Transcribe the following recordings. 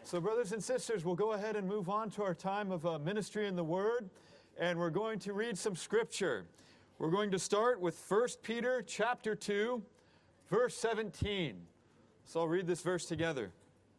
So brothers and sisters, we'll go ahead and move on to our time of ministry in the Word, and we're going to read some scripture. We're going to start with 1 Peter chapter 2, verse 17. So I'll read this verse together.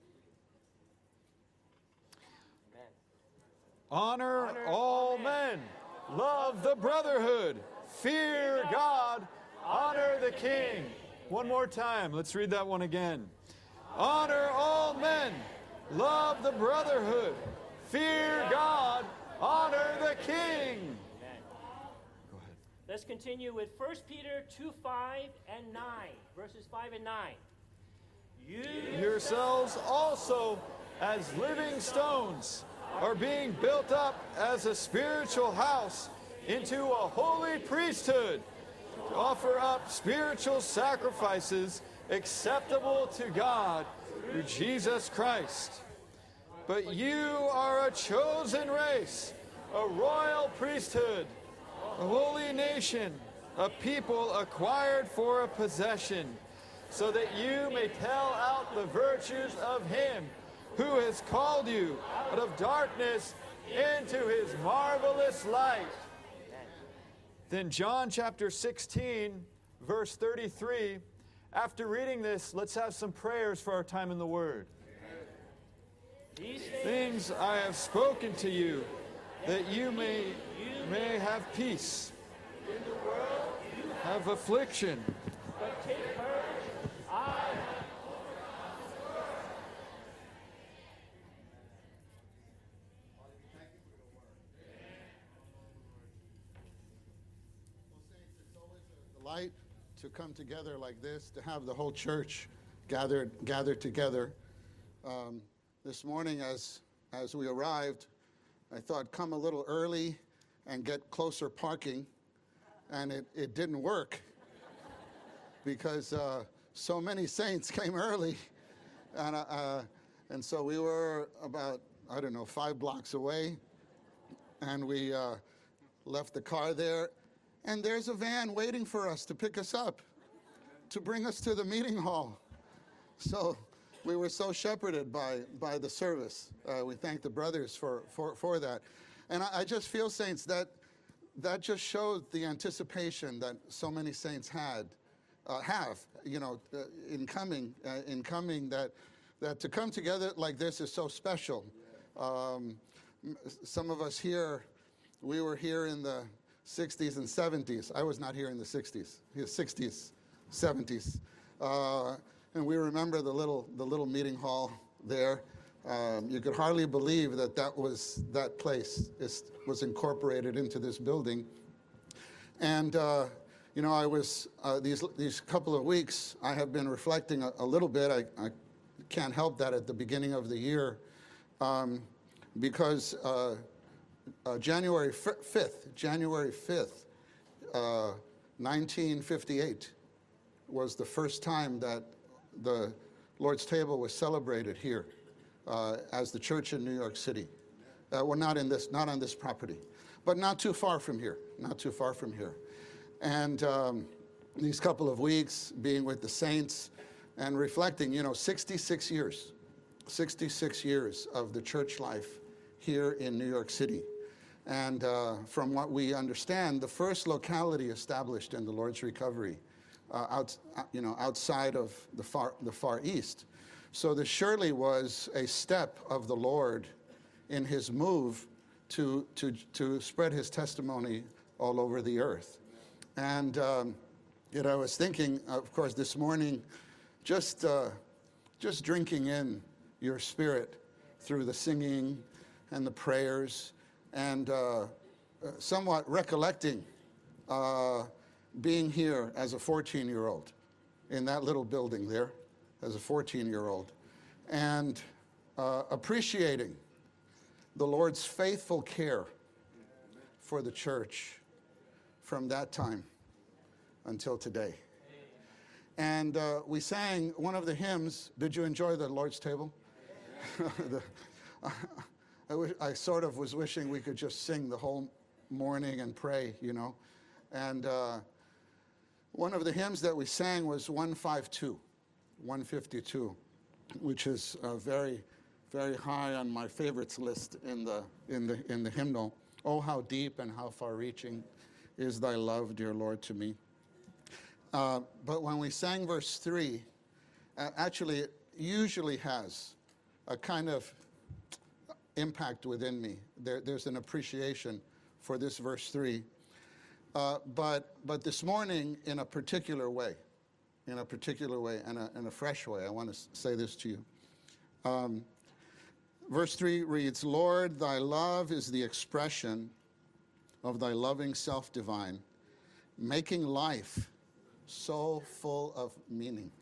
Honor all men, love the brotherhood, fear God, honor the king. One more time, let's read that one again. Honor all men, love the brotherhood, fear God, honor the king. Go ahead. Let's continue with 1 Peter 2, 5 and 9, verses 5 and 9. You yourselves also, as living stones, are being built up as a spiritual house into a holy priesthood, to offer up spiritual sacrifices acceptable to God through Jesus Christ. But you are a chosen race, a royal priesthood, a holy nation, a people acquired for a possession, so that you may tell out the virtues of Him who has called you out of darkness into His marvelous light. Then John chapter 16, verse 33. After reading this, let's have some prayers for our time in the Word. These things I have spoken to you, that you may have peace. in the world you Have affliction, but take courage. I delight to come together like this, to have the whole church gathered together. This morning, as we arrived, I thought come a little early and get closer parking, and it didn't work because so many saints came early, and so we were about 5 blocks away, and we left the car there. And there's a van waiting for us to pick us up, to bring us to the meeting hall. So we were so shepherded by the service. We thank the brothers for that. And I just feel, saints, that just showed the anticipation that so many saints have, in coming, that to come together like this is so special. Some of us here, we were here in the 60s and 70s. I was not here in the 60s. 60s, 70s, and we remember the little meeting hall there. You could hardly believe that place was incorporated into this building. And I was these couple of weeks, I have been reflecting a little bit. I can't help that at the beginning of the year, because. January 5th, 1958 was the first time that the Lord's table was celebrated here as the church in New York City. Well, not on this property, but not too far from here. And these couple of weeks being with the saints and reflecting, 66 years of the church life here in New York City. And from what we understand, the first locality established in the Lord's Recovery, outside of the Far East. So this surely was a step of the Lord in His move to spread His testimony all over the earth. And I was thinking, of course, this morning, just drinking in your spirit through the singing and the prayers, and somewhat recollecting being here as a 14-year-old in that little building there, as a 14-year-old, and appreciating the Lord's faithful care for the church from that time until today. And we sang one of the hymns. Did you enjoy the Lord's table? I sort of was wishing we could just sing the whole morning and pray, And one of the hymns that we sang was 152, which is very, very high on my favorites list in the hymnal. Oh, how deep and how far-reaching is thy love, dear Lord, to me. But when we sang verse 3, actually it usually has a kind of impact within me. There's an appreciation for this verse 3. But this morning, in a particular way, and a fresh way, I want to say this to you. Verse 3 reads, Lord, thy love is the expression of thy loving self divine, making life so full of meaning,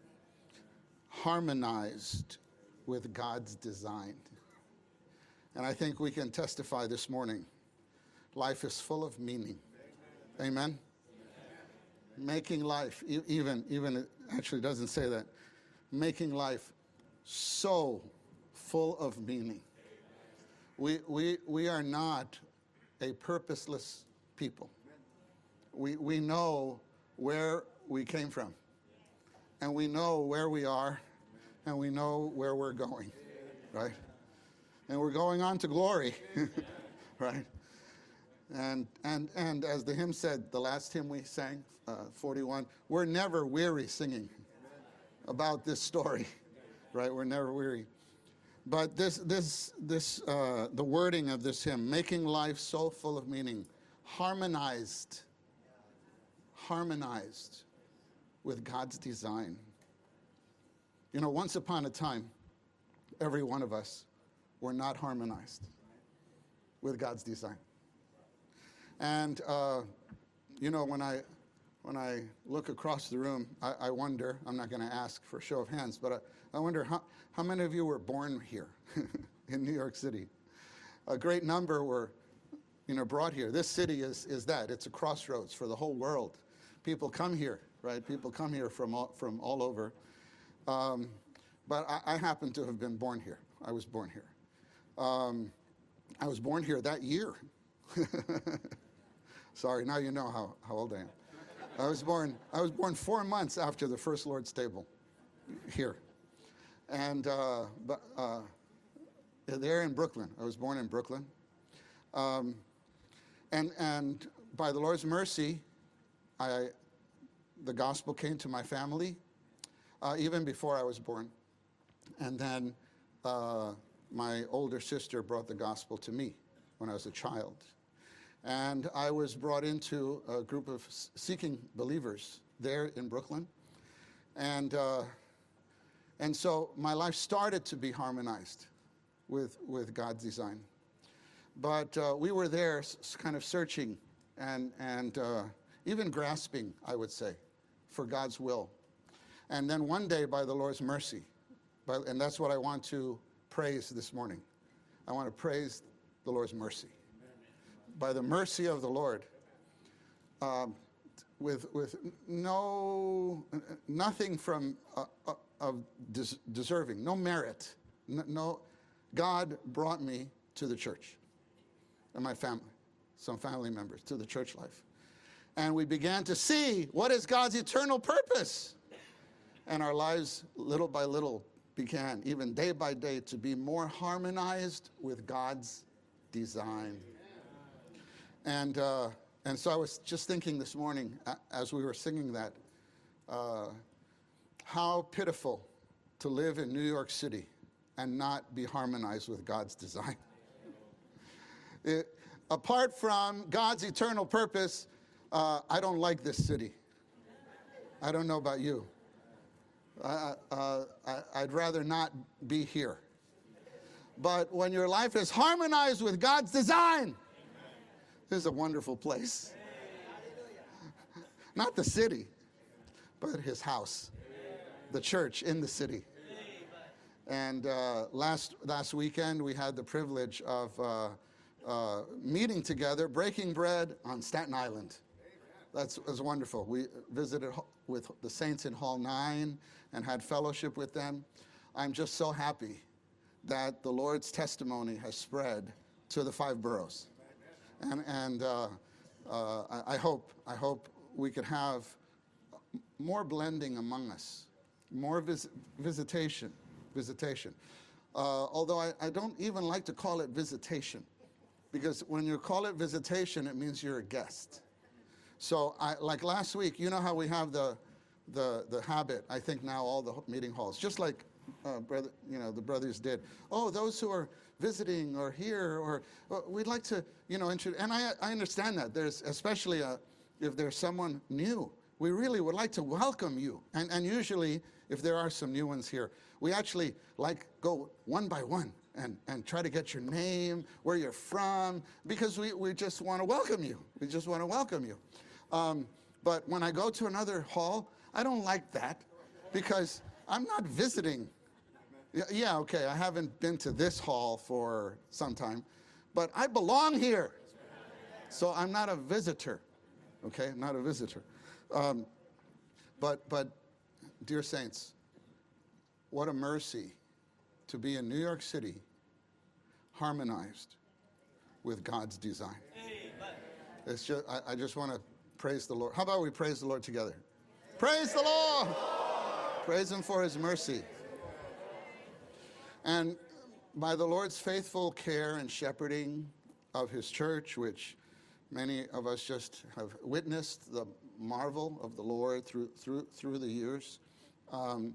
harmonized with God's design. And I think we can testify this morning, life is full of meaning. Amen? Making life, even it actually doesn't say that, making life so full of meaning. We are not a purposeless people. We know where we came from, and we know where we are, and we know where we're going, right? And we're going on to glory, right? And as the hymn said, the last hymn we sang, 41, we're never weary singing about this story, right? We're never weary. But the wording of this hymn, making life so full of meaning, harmonized with God's design. You know, once upon a time, every one of us were not harmonized with God's design. And, you know, when I look across the room, I wonder, I'm not going to ask for a show of hands, but I wonder how many of you were born here in New York City? A great number were, you know, brought here. This city is that. It's a crossroads for the whole world. People come here, right? People come here from all over. But I happen to have been born here. I was born here. I was born here that year. Sorry, now you know how old I am. I was born 4 months after the first Lord's table here. And there in Brooklyn. I was born in Brooklyn. And by the Lord's mercy, the gospel came to my family even before I was born. And then my older sister brought the gospel to me when I was a child. And I was brought into a group of seeking believers there in Brooklyn. And so my life started to be harmonized with God's design. But we were there kind of searching and even grasping, I would say, for God's will. And then one day, by the Lord's mercy, and that's what I want to praise this morning. I want to praise the Lord's mercy. By the mercy of the Lord, with nothing from of deserving, no merit, no, God brought me to the church, and my family, some family members, to the church life, and we began to see what is God's eternal purpose, and our lives, little by little, began, even day by day, to be more harmonized with God's design. And so I was just thinking this morning, as we were singing that, how pitiful to live in New York City and not be harmonized with God's design. Apart from God's eternal purpose, I don't like this city. I don't know about you. I'd rather not be here. But when your life is harmonized with God's design, this is a wonderful place. Not the city, but his house, the church in the city. And last weekend, we had the privilege of meeting together, breaking bread on Staten Island. That was wonderful. We visited with the saints in Hall 9 and had fellowship with them. I'm just so happy that the Lord's testimony has spread to the 5 boroughs. And I hope we could have more blending among us, more visitation. although I don't even like to call it visitation, because when you call it visitation, it means you're a guest. So like last week, you know how we have the habit, I think now all the meeting halls, just like the brothers did. Oh, those who are visiting or here, or we'd like to, and I understand that. There's especially if there's someone new, we really would like to welcome you. And usually, if there are some new ones here, we actually go one by one and try to get your name, where you're from, because we just want to welcome you. We just want to welcome you. But when I go to another hall, I don't like that, because I'm not visiting. Yeah, okay, I haven't been to this hall for some time, but I belong here. So I'm not a visitor, okay? I'm not a visitor. But dear saints, what a mercy to be in New York City, harmonized with God's design. It's just, I just want to praise the Lord. How about we praise the Lord together? Praise the Lord! Praise Him for His mercy. And by the Lord's faithful care and shepherding of His church, which many of us just have witnessed the marvel of the Lord through the years, and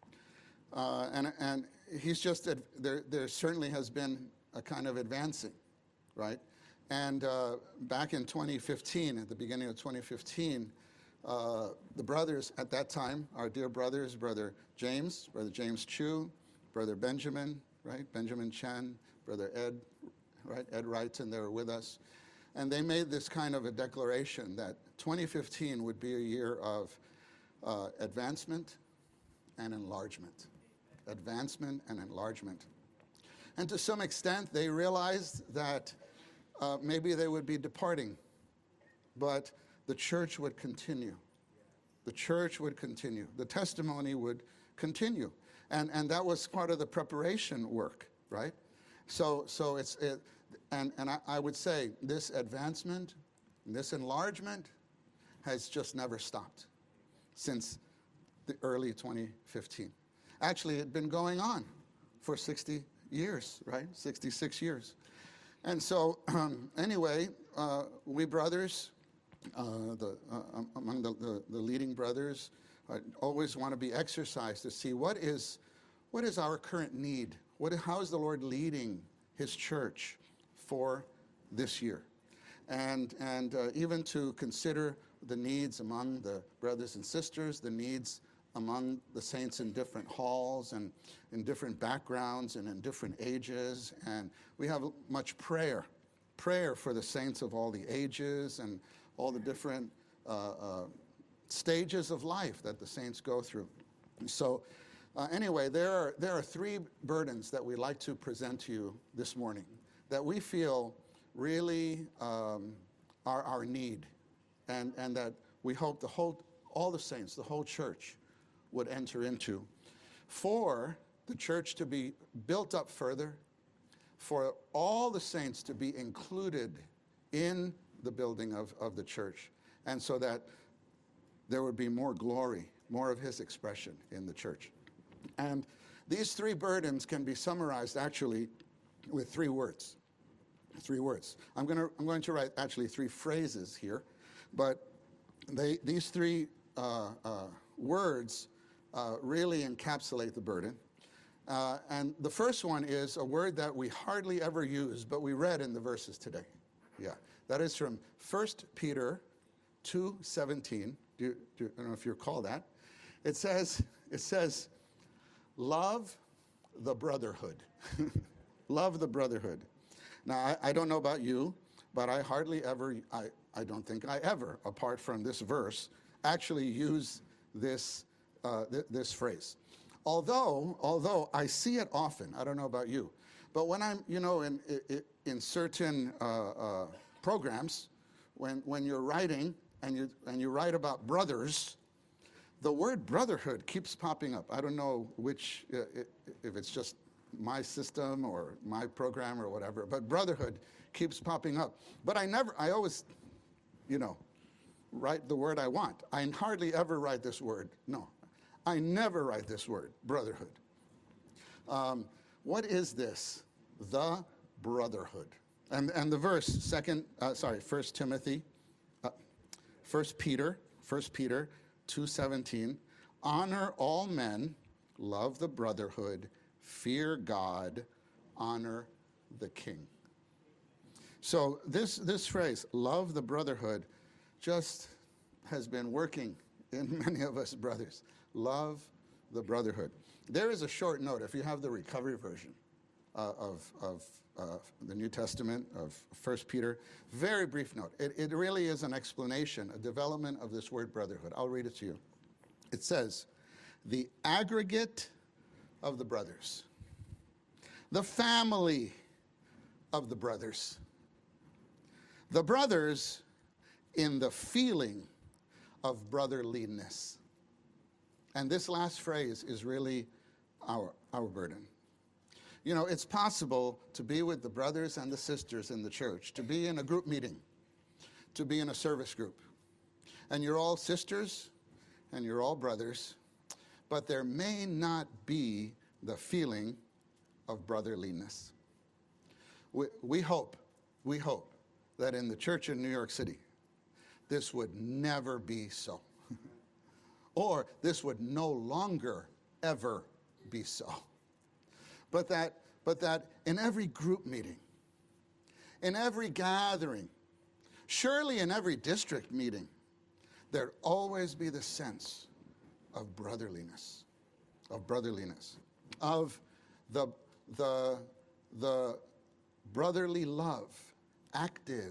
He's just there certainly has been a kind of advancing, right? And back in 2015, at the beginning of 2015, the brothers at that time, our dear brothers, Brother James Chu, Brother Benjamin, right? Benjamin Chen, Brother Ed, right? Ed Wrighton, they were with us. And they made this kind of a declaration that 2015 would be a year of advancement and enlargement. Advancement and enlargement. And to some extent, they realized that maybe they would be departing, but the church would continue. The church would continue. The testimony would continue. And that was part of the preparation work, right? So I would say this advancement, this enlargement has just never stopped since the early 2015. Actually, it had been going on for 60 years, right? 66 years. And so anyway, we brothers, among the leading brothers, always want to be exercised to see what is our current need. How is the Lord leading His church for this year? And even to consider the needs among the brothers and sisters, the needs among the saints in different halls and in different backgrounds and in different ages. And we have much prayer for the saints of all the ages and all the different stages of life that the saints go through. So anyway, there are three burdens that we'd like to present to you this morning that we feel really are our need, and that we hope all the saints, the whole church, would enter into, for the church to be built up further, for all the saints to be included in the building of the church, and so that there would be more glory, more of His expression in the church. And these three burdens can be summarized actually with three words. Three words. I'm going to write actually three phrases here, but these three words really encapsulate the burden. And the first one is a word that we hardly ever use, but we read in the verses today. Yeah, that is from 1 Peter 2:17. I don't know if you recall that. It says, love the brotherhood. Love the brotherhood. Now, I don't know about you, but I hardly ever, I don't think I ever, apart from this verse, actually use this this phrase. Although I see it often, I don't know about you, but when I'm, in certain programs, when you're writing and you write about brothers, the word brotherhood keeps popping up. I don't know which, if it's just my system or my program or whatever, but brotherhood keeps popping up. But I always, write the word I want. I hardly ever write this word. No, I never write this word, brotherhood. What is this? The brotherhood. And the verse, 1 Peter 2:17, honor all men, love the brotherhood, fear God, honor the king. So this phrase, love the brotherhood, just has been working in many of us brothers. Love the brotherhood. There is a short note, if you have the recovery version of the New Testament, of 1 Peter, very brief note. It really is an explanation, a development of this word brotherhood. I'll read it to you. It says, the aggregate of the brothers, the family of the brothers in the feeling of brotherliness. And this last phrase is really our burden. You know, it's possible to be with the brothers and the sisters in the church, to be in a group meeting, to be in a service group. And you're all sisters and you're all brothers, but there may not be the feeling of brotherliness. We hope that in the church in New York City, this would never be so. Or this would no longer ever be so. But that in every group meeting, in every gathering, surely in every district meeting, there'd always be the sense of brotherliness, of the brotherly love, active,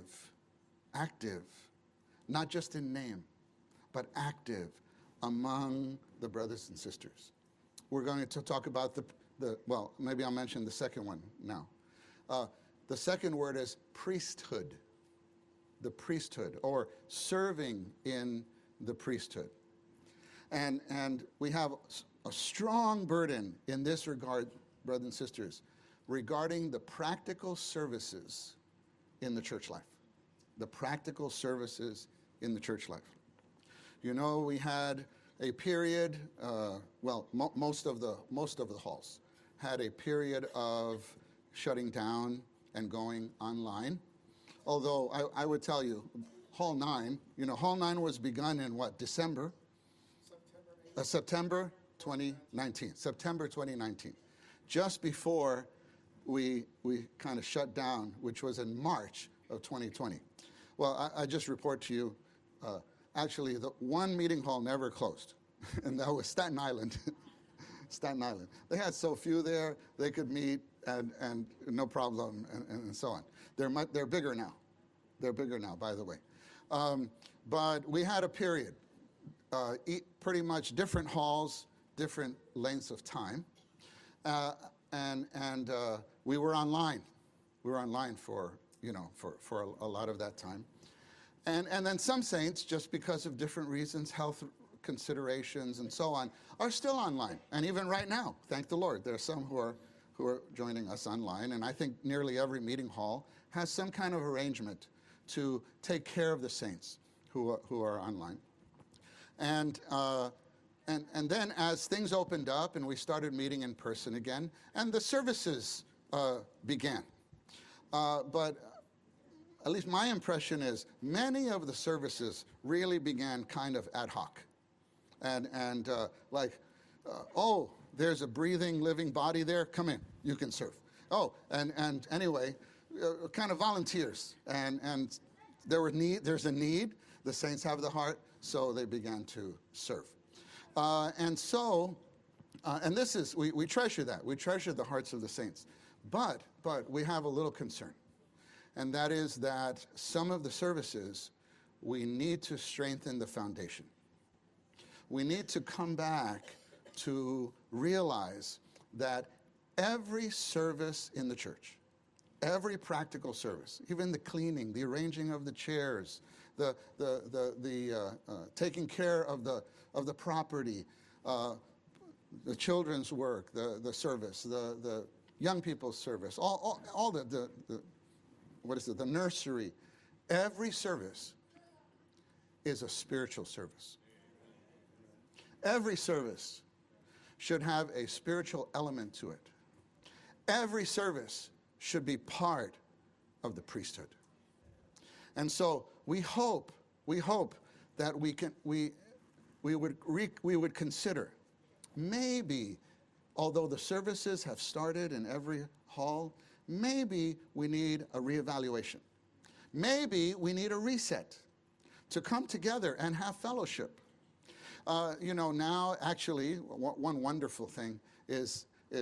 not just in name, but active among the brothers and sisters. We're going to talk about well, maybe I'll mention the second one now. The second word is priesthood. The priesthood, or serving in the priesthood. And we have a strong burden in this regard, brothers and sisters, regarding the practical services in the church life. The practical services in the church life. You know, we had a period, most of the halls had a period of shutting down and going online. Although I would tell you, Hall 9 was begun in what, December? September 2019. September 2019. Just before we kind of shut down, which was in March of 2020. Well, I just report to you, actually, the one meeting hall never closed, and that was Staten Island. Staten Island. They had so few there, they could meet and no problem, and so on. They're bigger now. They're bigger now, by the way. But we had a period, pretty much different halls, different lengths of time, and we were online. We were online for a lot of that time. And then some saints, just because of different reasons, health considerations and so on, are still online. And even right now, thank the Lord, there are some who are joining us online. And I think nearly every meeting hall has some kind of arrangement to take care of the saints who are online. And then as things opened up and we started meeting in person again, and the services began. But at least my impression is many of the services really began kind of ad hoc. And oh, there's a breathing, living body there. Come in, you can serve. Oh, and anyway, kind of volunteers. And there's a need. The saints have the heart, so they began to serve. And this is, we treasure that. We treasure the hearts of the saints. But we have a little concern. And that is that some of the services, we need to strengthen the foundation. We need to come back to realize that every service in the church, every practical service, even the cleaning, the arranging of the chairs, the taking care of the property, the children's work, the service, the young people's service, all the nursery, every service is a spiritual service. Every service should have a spiritual element to it. Every service should be part of the priesthood. And so we hope that we would consider, maybe, although the services have started in every hall, maybe we need a reevaluation. Maybe we need a reset to come together and have fellowship. Now, actually, one wonderful thing is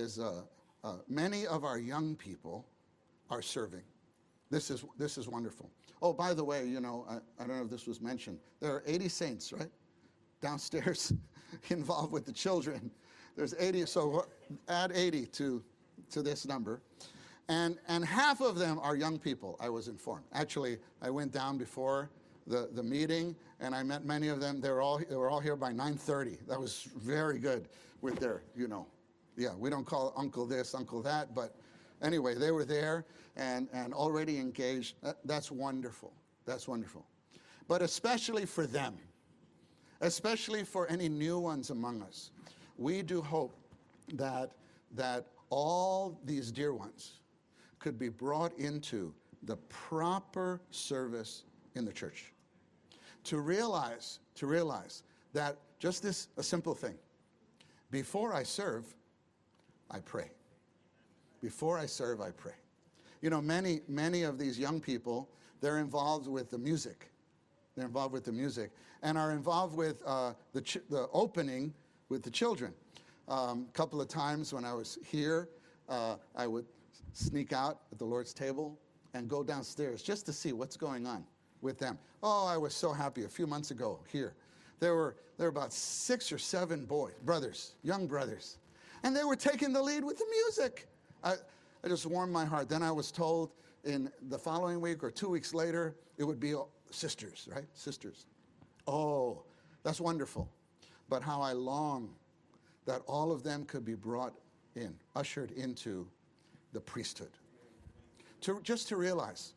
many of our young people are serving. This is wonderful. Oh, by the way, I don't know if this was mentioned. There are 80 saints, right? Downstairs involved with the children. There's 80, so add 80 to this number. And half of them are young people, I was informed. Actually, I went down before the meeting, and I met many of them. They were all here by 9:30. That was very good with their, yeah, we don't call uncle this, uncle that, but anyway, they were there and already engaged. That's wonderful. That's wonderful. But especially for them, especially for any new ones among us, we do hope that all these dear ones could be brought into the proper service in the church. To realize that just a simple thing. Before I serve, I pray. Before I serve, I pray. Many of these young people, they're involved with the music. They're involved with the music and are involved with the opening with the children. A couple of times when I was here, I would sneak out at the Lord's table and go downstairs just to see what's going on with them. Oh, I was so happy. A few months ago here, there were about 6 or 7 young brothers, and they were taking the lead with the music. I just warmed my heart. Then I was told in the following week or 2 weeks later, it would be sisters, right? Sisters. Oh, that's wonderful. But how I long that all of them could be brought in, ushered into the priesthood. Just to realize,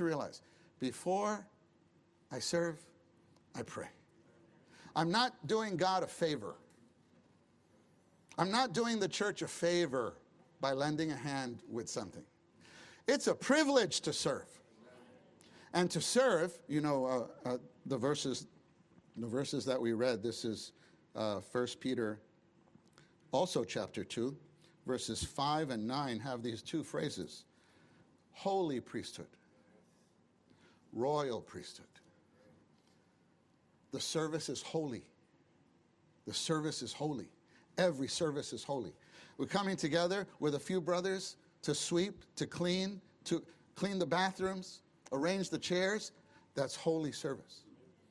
before I serve, I pray. I'm not doing God a favor. I'm not doing the church a favor by lending a hand with something. It's a privilege to serve. And to serve, the verses that we read, this is 1 Peter, also chapter 2, verses 5 and 9 have these 2 phrases. Holy priesthood, royal priesthood. The service is holy. The service is holy. Every service is holy. We're coming together with a few brothers to sweep, to clean the bathrooms, arrange the chairs. That's holy service.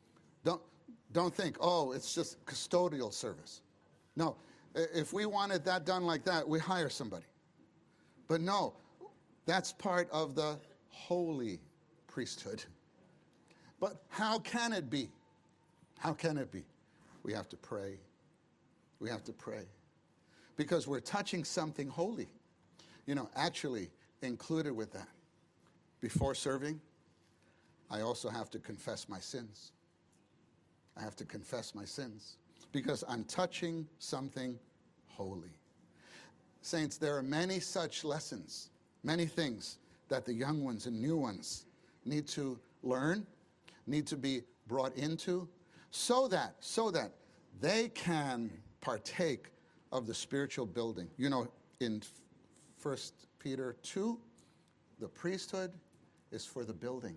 Don't think, it's just custodial service. No, if we wanted that done like that, we hire somebody. But no, that's part of the holy priesthood. But how can it be? How can it be? We have to pray. We have to pray. Because we're touching something holy. Actually included with that. Before serving, I also have to confess my sins. I have to confess my sins. Because I'm touching something holy. Saints, there are many such lessons, many things that the young ones and new ones need to learn, need to be brought into, so that they can partake of the spiritual building. In 1 Peter 2, the priesthood is for the building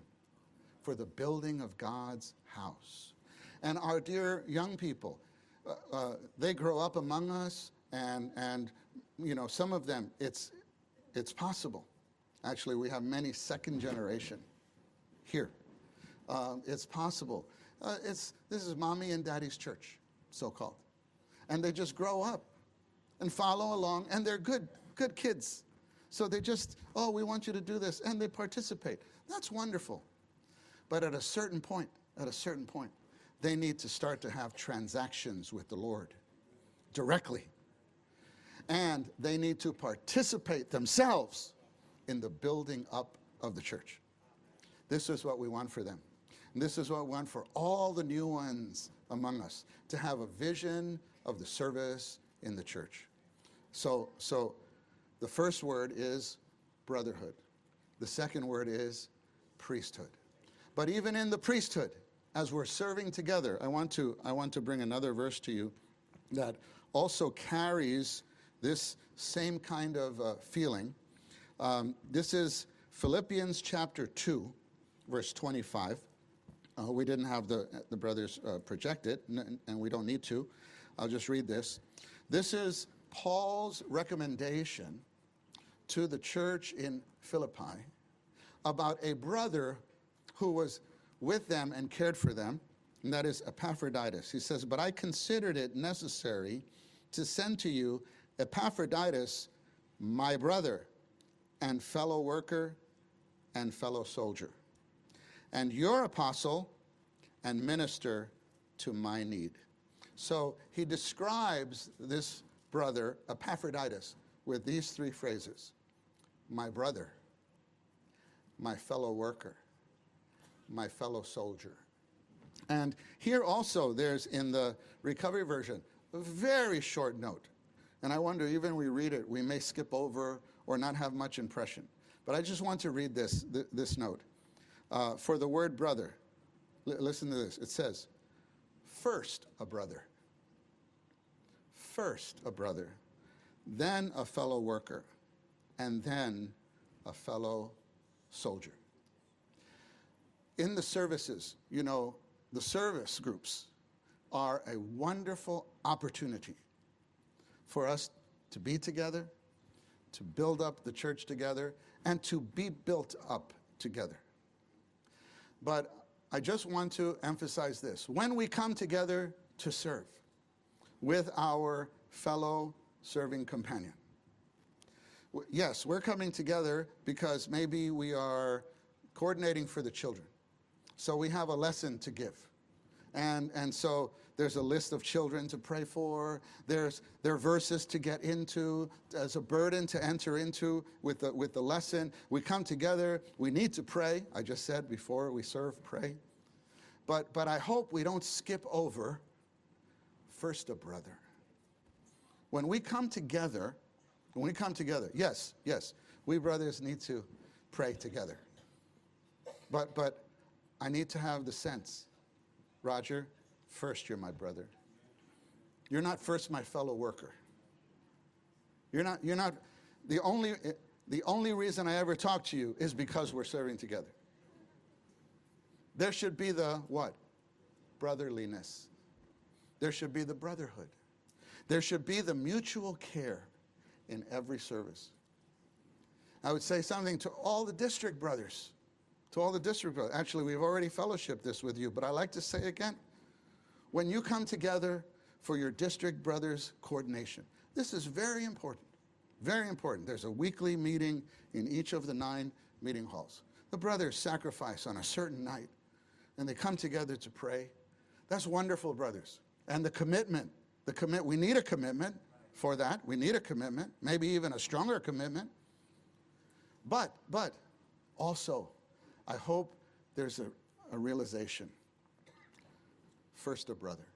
of God's house. And our dear young people, they grow up among us, and some of them, it's possible. Actually, we have many second generation here. It's possible. This is mommy and daddy's church, so-called. And they just grow up and follow along, and they're good kids. So they just, we want you to do this, and they participate. That's wonderful. But at a certain point, they need to start to have transactions with the Lord directly. And they need to participate themselves in the building up of the church. This is what we want for them. And this is what we want for all the new ones among us, to have a vision of the service in the church. So The first word is brotherhood. The second word is priesthood. But even in the priesthood, as we're serving together, I want to bring another verse to you that also carries this same kind of feeling. This is Philippians chapter 2, verse 25. We didn't have the brothers project it, and we don't need to. I'll just read this. This is Paul's recommendation to the church in Philippi about a brother who was with them and cared for them, and that is Epaphroditus. He says, "But I considered it necessary to send to you Epaphroditus, my brother and fellow worker and fellow soldier, and your apostle and minister to my need." So he describes this brother, Epaphroditus, with these three phrases: my brother, my fellow worker, my fellow soldier. And here also there's, in the recovery version, a very short note. And I wonder, even when we read it, we may skip over or not have much impression. But I just want to read this note. For the word brother, listen to this. It says, first a brother, then a fellow worker, and then a fellow soldier. In the services, you know, the service groups are a wonderful opportunity for us to be together, to build up the church together, and to be built up together. But I just want to emphasize this. When we come together to serve with our fellow serving companion, yes, we're coming together because maybe we are coordinating for the children. So we have a lesson to give. And so there's a list of children to pray for. There are verses to get into. There's a burden to enter into with the lesson. We come together. We need to pray. I just said before we serve, pray. But I hope we don't skip over first a brother. When we come together, yes, we brothers need to pray together. But I need to have the sense, Roger, first you're my brother. You're not first my fellow worker. You're not the only reason I ever talk to you is because we're serving together. There should be the what? Brotherliness. There should be the brotherhood. There should be the mutual care in every service. I would say something to all the district brothers. Actually, we've already fellowshipped this with you, but I like to say again, when you come together for your district brothers coordination, this is very important, very important. There's a weekly meeting in each of the 9 meeting halls. The brothers sacrifice on a certain night, and they come together to pray. That's wonderful, brothers. And the commitment, we need a commitment for that. We need a commitment, maybe even a stronger commitment. But also, I hope there's a realization. First a brother.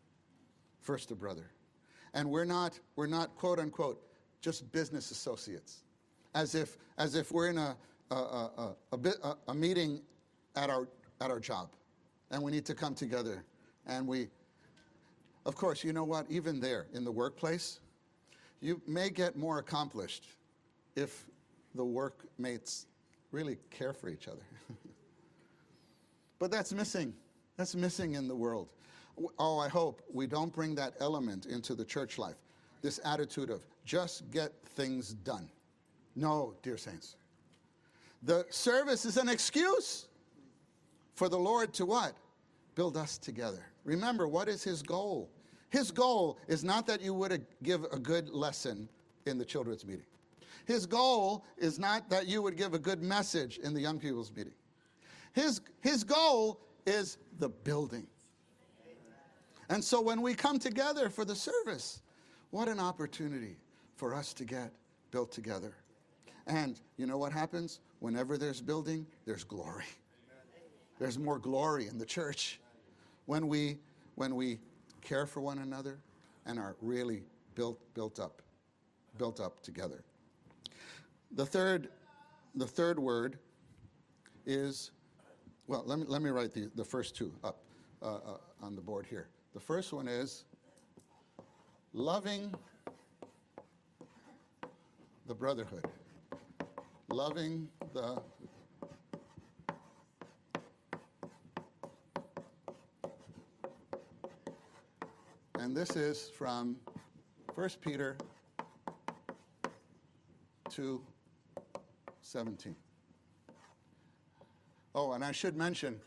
And we're not quote unquote just business associates. As if we're in a meeting at our job and we need to come together, and of course, you know what, even there in the workplace, you may get more accomplished if the workmates really care for each other. But that's missing. That's missing in the world. Oh, I hope we don't bring that element into the church life. This attitude of just get things done. No, dear saints. The service is an excuse for the Lord to what? Build us together. Remember, what is his goal? His goal is not that you would give a good lesson in the children's meeting. His goal is not that you would give a good message in the young people's meeting. His goal is the building. And so when we come together for the service, what an opportunity for us to get built together. And you know what happens? Whenever there's building, there's glory. There's more glory in the church when we care for one another and are really built up together. The third word is, well, let me write the first two up on the board here. The first one is loving the brotherhood. Loving the and this is from 1 Peter 2:17. Oh, and I should mention,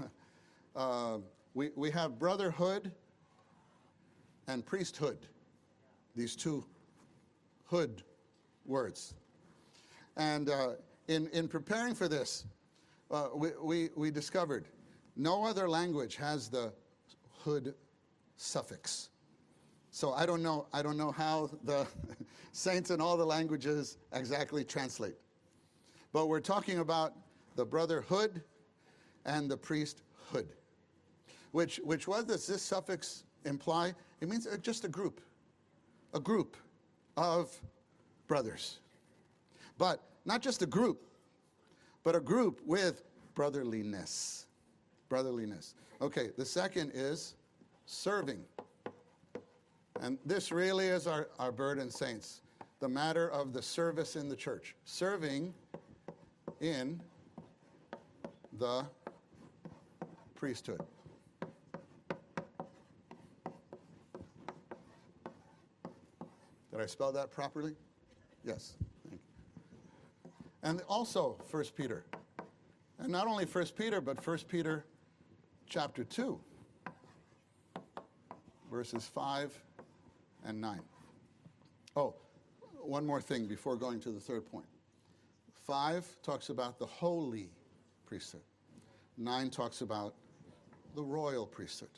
we have brotherhood and priesthood, these two hood words. And in preparing for this, we discovered no other language has the hood suffix. So I don't know how the saints in all the languages exactly translate. But we're talking about the brotherhood and the priesthood. Which what does this suffix imply? It means just a group of brothers. But not just a group, but a group with brotherliness. Brotherliness. Okay, the second is serving. And this really is our burden, saints. The matter of the service in the church. Serving in the priesthood. Did I spell that properly? Yes. Thank you. And also 1 Peter. And not only 1 Peter, but 1 Peter chapter 2, verses 5 and 9. Oh, one more thing before going to the third point. 5 talks about the holy priesthood. 9 talks about the royal priesthood.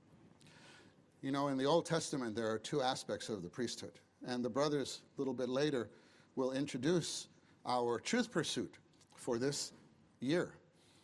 You know, in the Old Testament, there are two aspects of the priesthood. And the brothers, a little bit later, will introduce our truth pursuit for this year.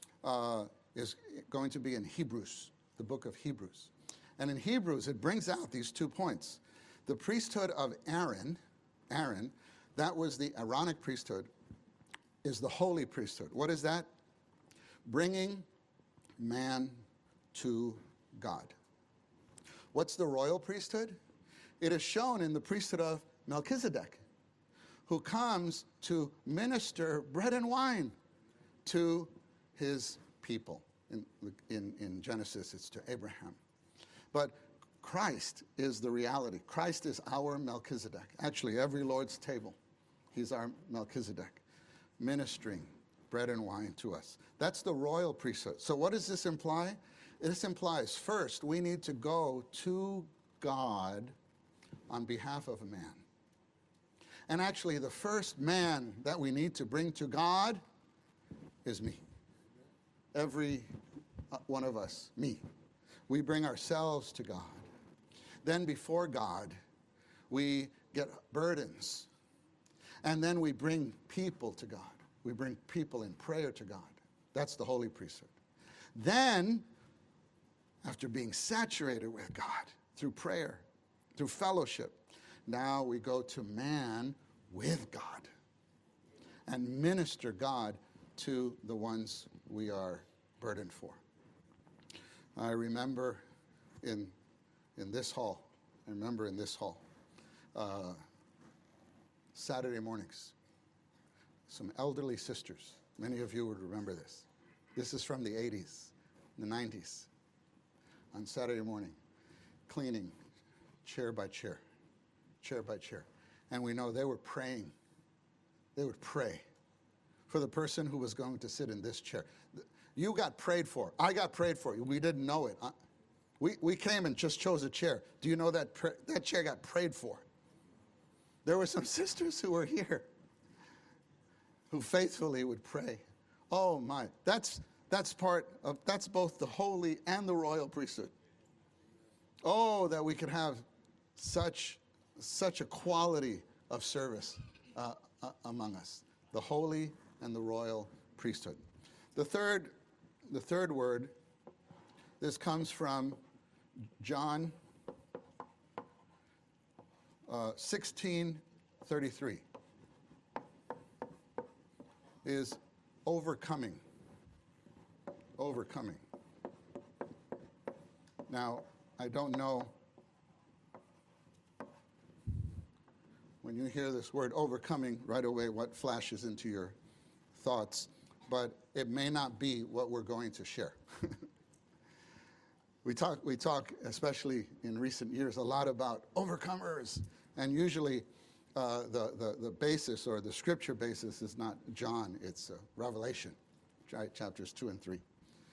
Is going to be in Hebrews, the book of Hebrews. And in Hebrews, it brings out these 2 points. The priesthood of Aaron, that was the Aaronic priesthood, is the holy priesthood. What is that? Bringing man to God. What's the royal priesthood? It is shown in the priesthood of Melchizedek, who comes to minister bread and wine to his people. In Genesis, it's to Abraham. But Christ is the reality. Christ is our Melchizedek. Actually, every Lord's table, he's our Melchizedek, ministering bread and wine to us. That's the royal priesthood. So what does this imply? This implies, first, we need to go to God on behalf of a man. And actually, the first man that we need to bring to God is me. Every one of us, me. We bring ourselves to God. Then before God, we get burdens. And then we bring people to God. We bring people in prayer to God. That's the holy priesthood. Then, after being saturated with God through prayer, through fellowship, now we go to man with God and minister God to the ones we are burdened for. I remember in this hall, Saturday mornings, some elderly sisters, many of you would remember this. This is from the 80s, the 90s, on Saturday morning, cleaning chair by chair. And we know they were praying. They would pray for the person who was going to sit in this chair. You got prayed for. I got prayed for. We didn't know it. We came and just chose a chair. Do you know that that chair got prayed for? There were some sisters who were here who faithfully would pray. Oh my, that's both the holy and the royal priesthood. Oh, that we could have such a quality of service among us. The holy and the royal priesthood. The third word, this comes from John 16:33. is overcoming. Overcoming. Now, I don't know, when you hear this word overcoming, right away what flashes into your thoughts, but it may not be what we're going to share. We talk, especially in recent years, a lot about overcomers, and usually the basis or the scripture basis is not John, it's Revelation, right? Chapters 2 and 3.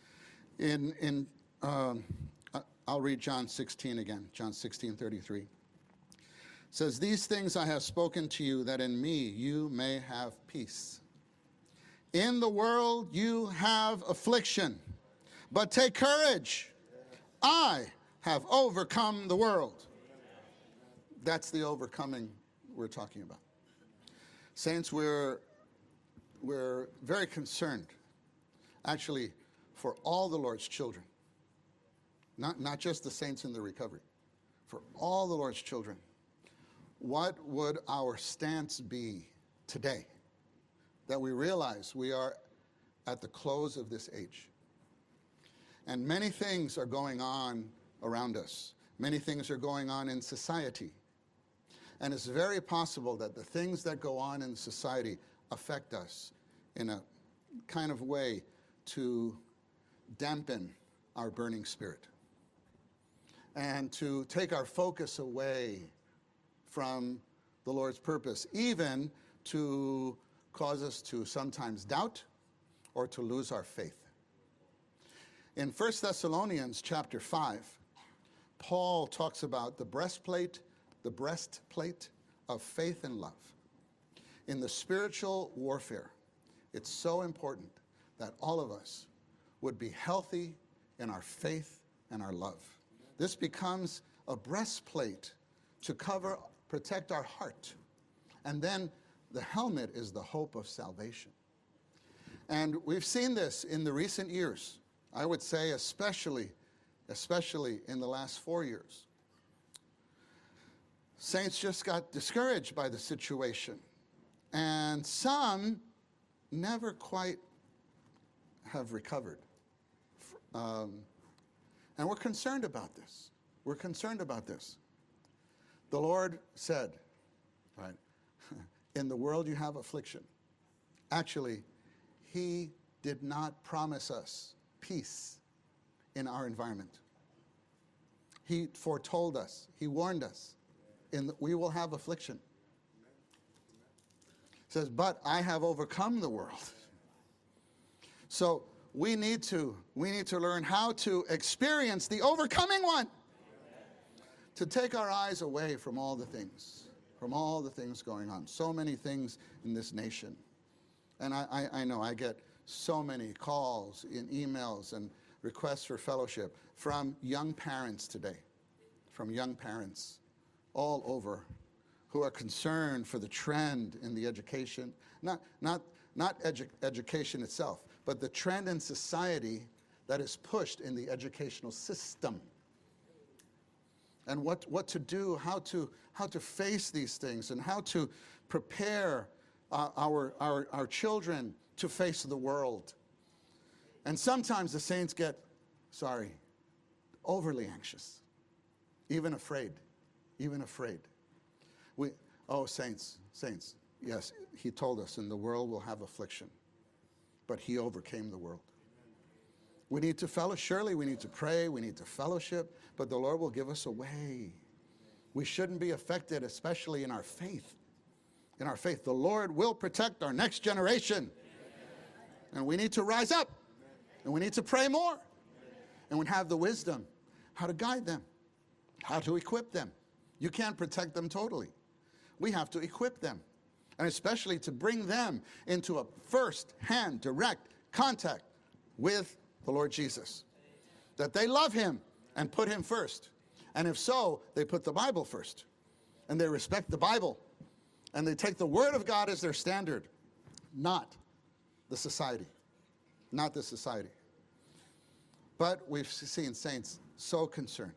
I'll read John 16 again, John 16:33. It says, "These things I have spoken to you, that in me you may have peace. In the world you have affliction, but take courage. I have overcome the world." That's the overcoming we're talking about. Saints, we're very concerned, actually, for all the Lord's children. Not just the saints in the recovery. For all the Lord's children. What would our stance be today that we realize we are at the close of this age? And many things are going on around us. Many things are going on in society. And it's very possible that the things that go on in society affect us in a kind of way to dampen our burning spirit and to take our focus away from the Lord's purpose, even to cause us to sometimes doubt or to lose our faith. In 1 Thessalonians chapter 5, Paul talks about the breastplate of faith and love. In the spiritual warfare, it's so important that all of us would be healthy in our faith and our love. This becomes a breastplate to protect our heart. And then the helmet is the hope of salvation. And we've seen this in the recent years. I would say especially in the last 4 years. Saints just got discouraged by the situation. And some never quite have recovered. And we're concerned about this. We're concerned about this. The Lord said, right, in the world you have affliction. Actually, He did not promise us peace in our environment. He foretold us. He warned us. We will have affliction. It says, but I have overcome the world. So we need to learn how to experience the overcoming one. To take our eyes away from all the things going on. So many things in this nation. And I know I get so many calls and emails and requests for fellowship from young parents today. From young parents all over who are concerned for the trend in the education. Not education itself, but the trend in society that is pushed in the educational system. And what to do, how to face these things, and how to prepare our children to face the world. And sometimes the saints get, overly anxious, even afraid. Saints, yes, He told us, in the world we'll have affliction, but He overcame the world. We need to surely we need to pray, we need to fellowship, but the Lord will give us a way. We shouldn't be affected, especially in our faith. In our faith, the Lord will protect our next generation. And we need to rise up, and we need to pray more, and we have the wisdom how to guide them, how to equip them. You can't protect them totally. We have to equip them, and especially to bring them into a first-hand, direct contact with the Lord Jesus. That they love Him and put Him first. And if so, they put the Bible first. And they respect the Bible. And they take the Word of God as their standard, not the society. Not the society. But we've seen saints so concerned.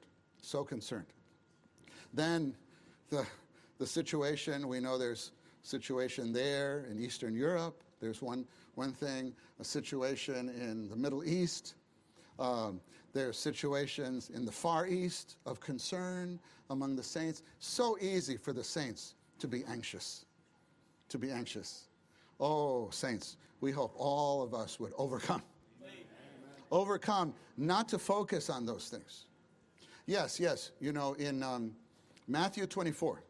Then the situation, we know there's situation there in Eastern Europe. There's one one thing, a situation in the Middle East. There are situations in the Far East of concern among the saints. So easy for the saints to be anxious, Oh, saints, we hope all of us would overcome. Overcome, not to focus on those things. Yes, you know, in Matthew 24,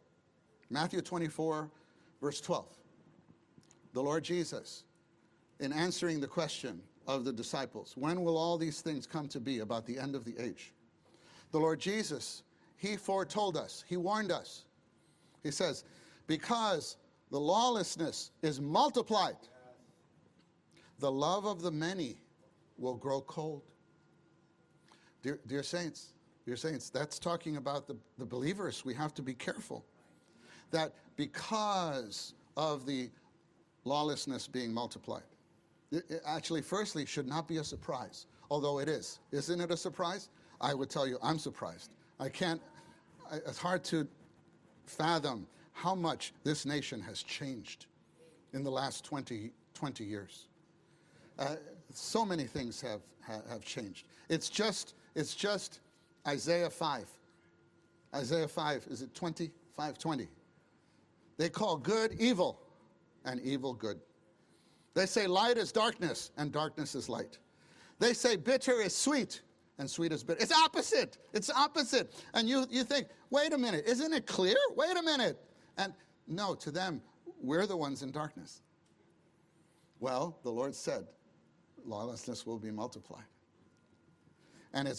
verse 12, the Lord Jesus, in answering the question of the disciples, when will all these things come to be about the end of the age? The Lord Jesus, he foretold us, he warned us. He says, because the lawlessness is multiplied, the love of the many will grow cold. Dear saints, that's talking about the believers. We have to be careful that because of the lawlessness being multiplied, it actually, firstly, should not be a surprise, although it is. Isn't it a surprise? I would tell you, I'm surprised. It's hard to fathom how much this nation has changed in the last 20 years. So many things have changed. It's just Isaiah 5. Isaiah 5, is it 20? 5:20. They call good evil and evil good. They say light is darkness and darkness is light. They say bitter is sweet and sweet is bitter. It's opposite. It's opposite. And you think, wait a minute, isn't it clear? Wait a minute. And no, to them, we're the ones in darkness. Well, the Lord said, lawlessness will be multiplied. And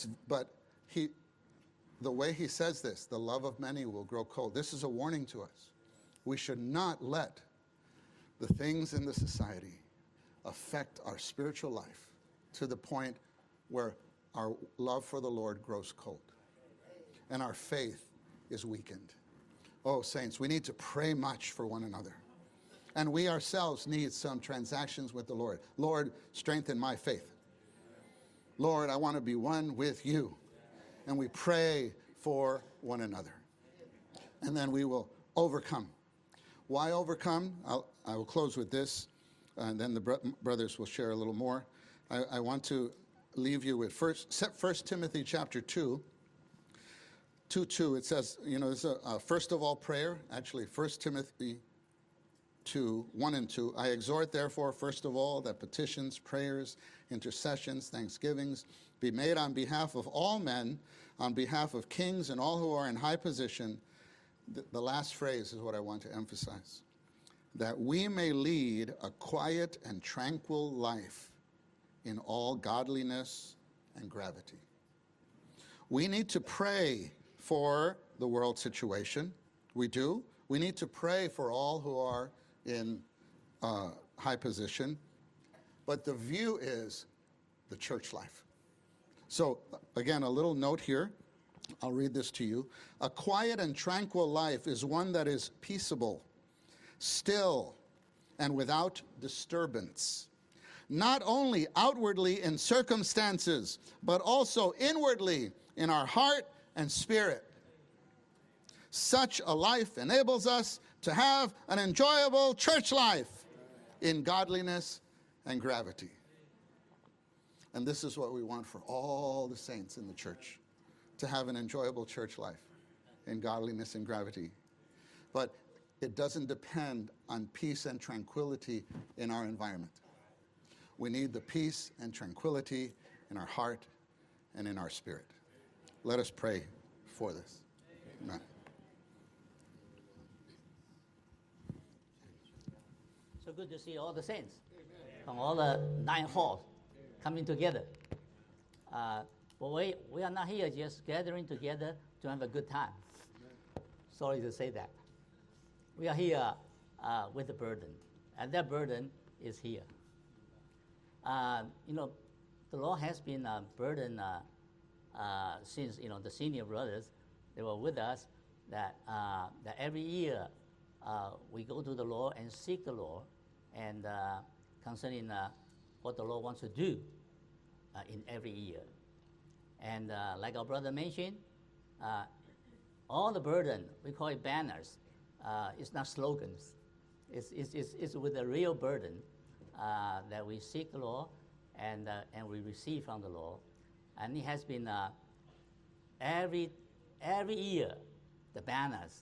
the way he says this, the love of many will grow cold. This is a warning to us. We should not let the things in the society affect our spiritual life to the point where our love for the Lord grows cold and our faith is weakened. Oh, saints, we need to pray much for one another. And we ourselves need some transactions with the Lord. Lord, strengthen my faith. Lord, I want to be one with you. And we pray for one another. And then we will overcome. Why overcome? I will close with this, and then the brothers will share a little more. I want to leave you with 1 Timothy chapter 2. 2:2, it says, it's a first of all prayer. Actually, 1 Timothy 2, 1 and 2. I exhort, therefore, first of all, that petitions, prayers, intercessions, thanksgivings be made on behalf of all men, on behalf of kings and all who are in high position. The last phrase is what I want to emphasize. That we may lead a quiet and tranquil life in all godliness and gravity. We need to pray for the world situation. We do. We need to pray for all who are in high position. But the view is the church life. So, again, a little note here. I'll read this to you. A quiet and tranquil life is one that is peaceable, still, and without disturbance. Not only outwardly in circumstances, but also inwardly in our heart and spirit. Such a life enables us to have an enjoyable church life in godliness and gravity. And this is what we want for all the saints in the church, to have an enjoyable church life in godliness and gravity. But it doesn't depend on peace and tranquility in our environment. We need the peace and tranquility in our heart and in our spirit. Let us pray for this. Amen. So good to see all the saints from all the 9 halls coming together. But we are not here just gathering together to have a good time. Sorry to say that. We are here with a burden, and that burden is here. The Lord has been a burden since the senior brothers, they were with us, that every year we go to the Lord and seek the Lord, and concerning what the Lord wants to do in every year. And like our brother mentioned, all the burden, we call it banners. It's not slogans. It's with a real burden that we seek the Lord and we receive from the Lord. And it has been every year, the banners,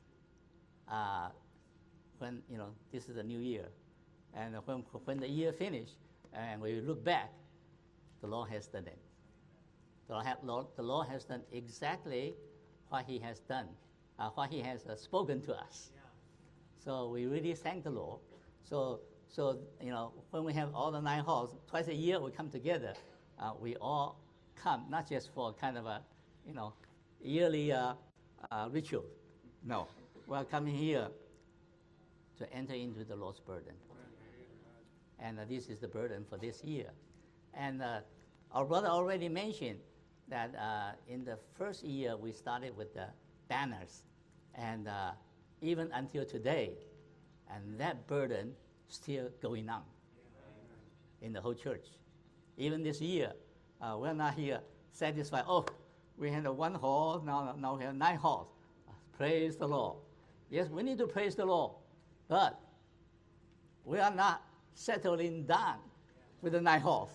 when, this is a new year. And when the year finished and we look back, the Lord has done it. The Lord has done exactly what He has done, what He has spoken to us. Yeah. So we really thank the Lord. So when we have all the 9 halls, twice a year we come together. We all come, not just for kind of a, yearly ritual. No, we are coming here to enter into the Lord's burden. And this is the burden for this year. And our brother already mentioned that in the first year we started with the banners, and even until today, and that burden still going on in the whole church. Even this year, we're not here satisfied. Oh, we had 1 hall, now we have 9 halls. Praise the Lord. Yes, we need to praise the Lord, but we are not settling down with the 9 halls.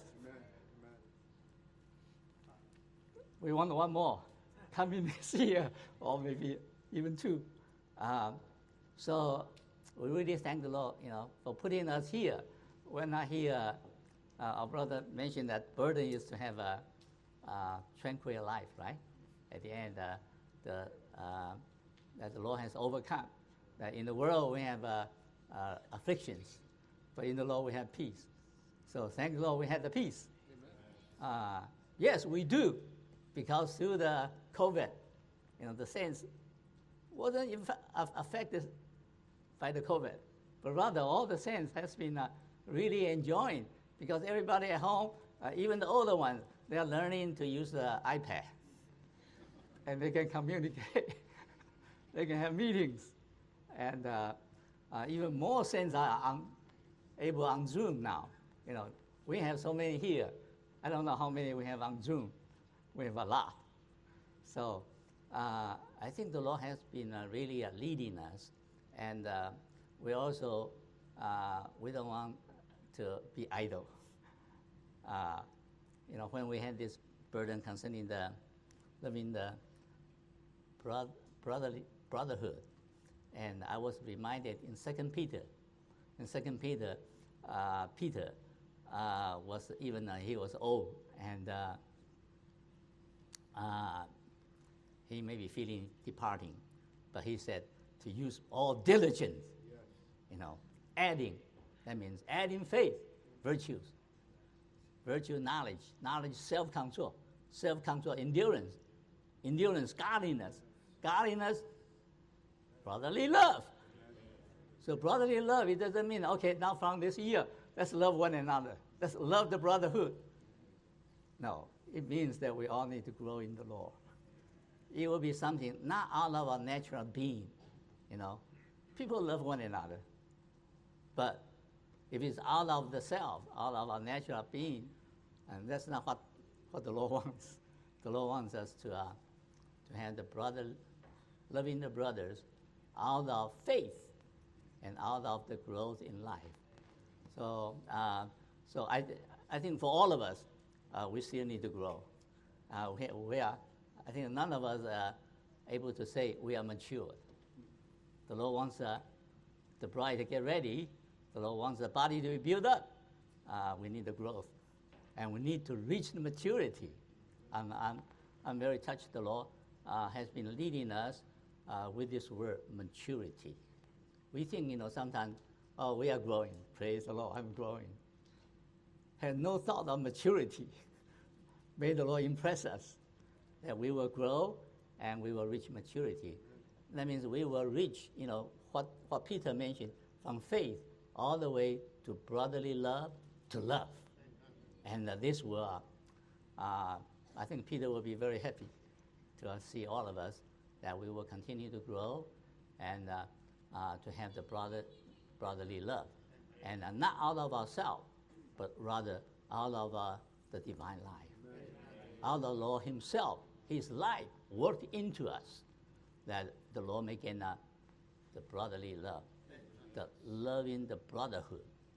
We want 1 more coming this year, or maybe even 2. So we really thank the Lord, for putting us here. We're not here. Our brother mentioned that burden is to have a tranquil life, right? At the end, that the Lord has overcome. That in the world we have afflictions, but in the Lord we have peace. So thank the Lord we have the peace. Yes, we do, because through the COVID, the saints wasn't affected by the COVID, but rather all the saints has been really enjoying, because everybody at home, even the older ones, they are learning to use the iPad, and they can communicate. They can have meetings, and even more saints are able on Zoom now. We have so many here. I don't know how many we have on Zoom. We have a lot. So I think the Lord has been really leading us, and we also we don't want to be idle. When we had this burden concerning living the brotherhood, and I was reminded in 2 Peter. In 2 Peter, Peter was even he was old, and he may be feeling departing, but he said to use all diligence. Yes. Adding. That means adding faith, virtues, knowledge, self-control, endurance, godliness, brotherly love. So brotherly love, it doesn't mean, okay, now from this year, let's love one another. Let's love the brotherhood. No, it means that we all need to grow in the Lord. It will be something not out of our natural being, People love one another. But if it's out of the self, out of our natural being, and that's not what the Lord wants. The Lord wants us to have the brother, loving the brothers out of faith and out of the growth in life. So I think for all of us, we still need to grow. We are, I think none of us are able to say we are matured. The Lord wants the bride to get ready. The Lord wants the body to be built up. We need the growth, and we need to reach the maturity. I'm very touched. The Lord has been leading us with this word, maturity. We think, sometimes, oh, we are growing. Praise the Lord, I'm growing. Had no thought of maturity. May the Lord impress us that we will grow and we will reach maturity. That means we will reach, what Peter mentioned, from faith all the way to brotherly love to love. And this will, I think Peter will be very happy to see all of us that we will continue to grow and to have the brotherly love. And not out of ourselves, but rather out of the divine life. Out of the Lord Himself, His life worked into us, that the Lord making the brotherly love, the loving the brotherhood.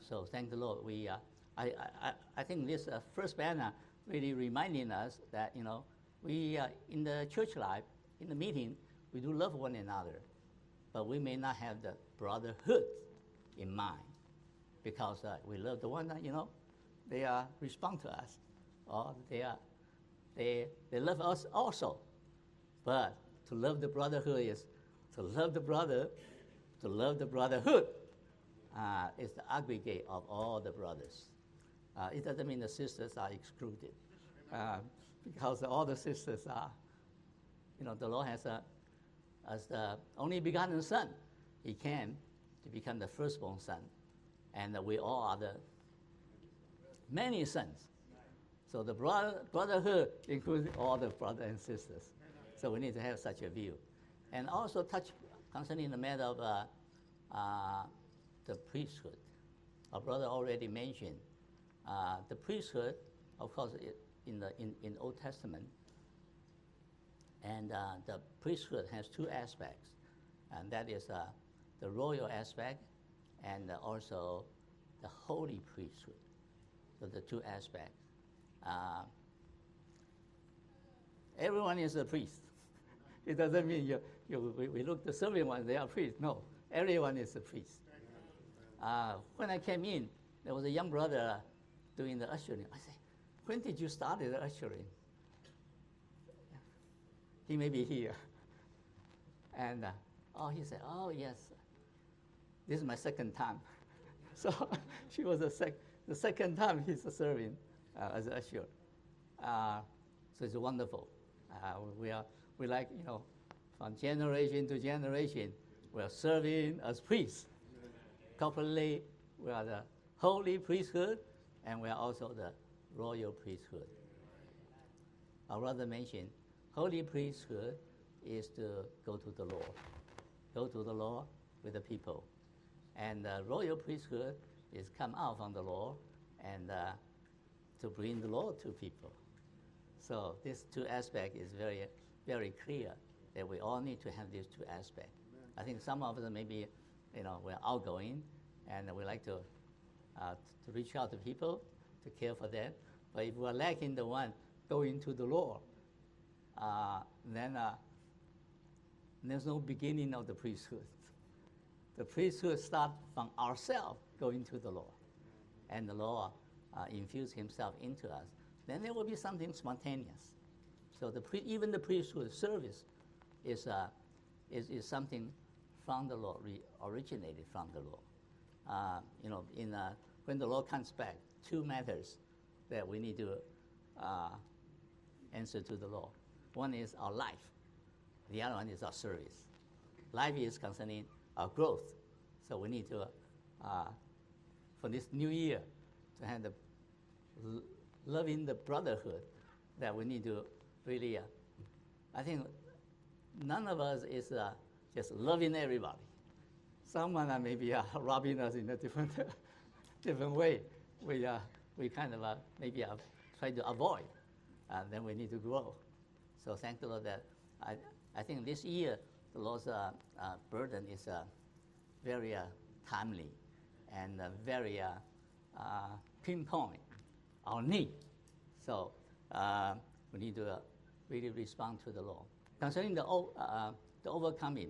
So thank the Lord. I think this first banner really reminding us that, we in the church life, in the meeting, we do love one another, but we may not have the brotherhood in mind, because we love the one that, they respond to us, or they love us also. But to love the brotherhood is to love the brother, to love the brotherhood. Is the aggregate of all the brothers. It doesn't mean the sisters are excluded, because all the sisters are, the Lord has as the only begotten Son, He came to become the firstborn son, and we all are the many sons. So the brotherhood includes all the brothers and sisters. So we need to have such a view, and also touch concerning the matter of the priesthood. Our brother already mentioned the priesthood, of course, in Old Testament, and the priesthood has two aspects, and that is the royal aspect and also the holy priesthood. So the two aspects. Everyone is a priest. It doesn't mean we look the serving ones, they are priests. No, everyone is a priest. When I came in, there was a young brother doing the ushering. I said, when did you start the ushering? He may be here. And he said, oh, yes, this is my second time. So she was the second time he's serving as an usher. So it's wonderful. We like, from generation to generation, we are serving as priests. Corporately, we are the holy priesthood, and we are also the royal priesthood. Our brother mentioned, holy priesthood is to go to the Lord. Go to the Lord with the people. And the royal priesthood is come out from the Lord and to bring the Lord to people. So these two aspects is very, very clear that we all need to have these two aspects. I think some of them maybe, we're outgoing, and we like to reach out to people, to care for them. But if we're lacking the one going to the Lord, then there's no beginning of the priesthood. The priesthood starts from ourselves going to the Lord, and the Lord infuse Himself into us. Then there will be something spontaneous. So even the priesthood service is something from the Lord, originated from the Lord. When the Lord comes back, two matters that we need to answer to the Lord. One is our life. The other one is our service. Life is concerning our growth. So we need to, for this new year, to have the loving the brotherhood, that we need to really, I think none of us is just loving everybody. Someone may be robbing us in a different way. We kind of maybe try to avoid, and then we need to grow. So thank the Lord that I think this year the Lord's burden is very timely and very pinpoint our need. So we need to really respond to the Lord. Concerning the overcoming,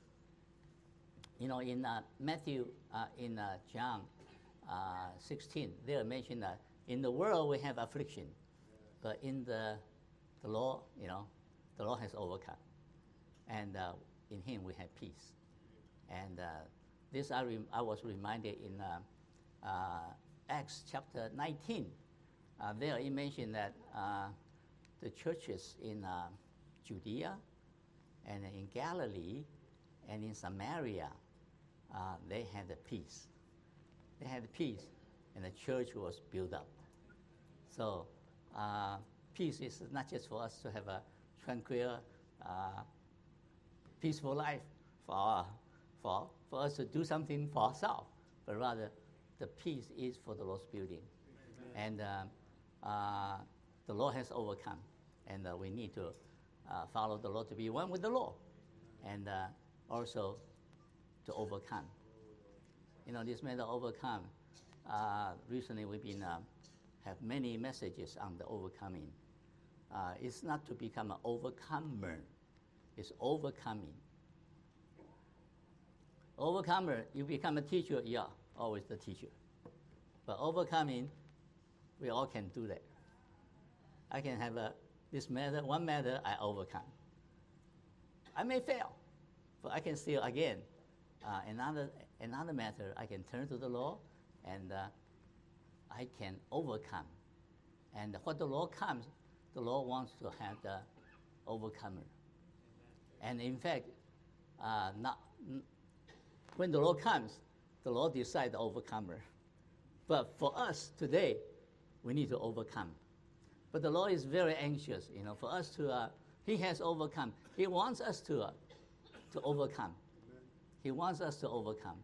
in Matthew, in John 16, they mention that in the world we have affliction, but in the Lord, the Lord has overcome, and in Him we have peace. And this I was reminded in Acts chapter 19. There it mentioned that the churches in Judea and in Galilee and in Samaria, they had the peace. They had peace, and the church was built up. So peace is not just for us to have a tranquil, peaceful life for us to do something for ourselves, but rather the peace is for the Lord's building. Amen. And the Lord has overcome, and we need to follow the Lord to be one with the Lord, and also to overcome. This matter overcome recently we've been have many messages on the overcoming. It's not to become an overcomer. It's overcoming. Overcomer, you become a teacher, yeah, always the teacher. But overcoming, we all can do that. I can have this matter, one matter I overcome. I may fail, but I can still again. Another matter, I can turn to the Lord, and I can overcome. And what the Lord comes, the Lord wants to have the overcomer. And in fact, when the Lord comes, the Lord decides the overcomer. But for us today, we need to overcome. But the Lord is very anxious, for us to. He has overcome. He wants us to overcome. He wants us to overcome.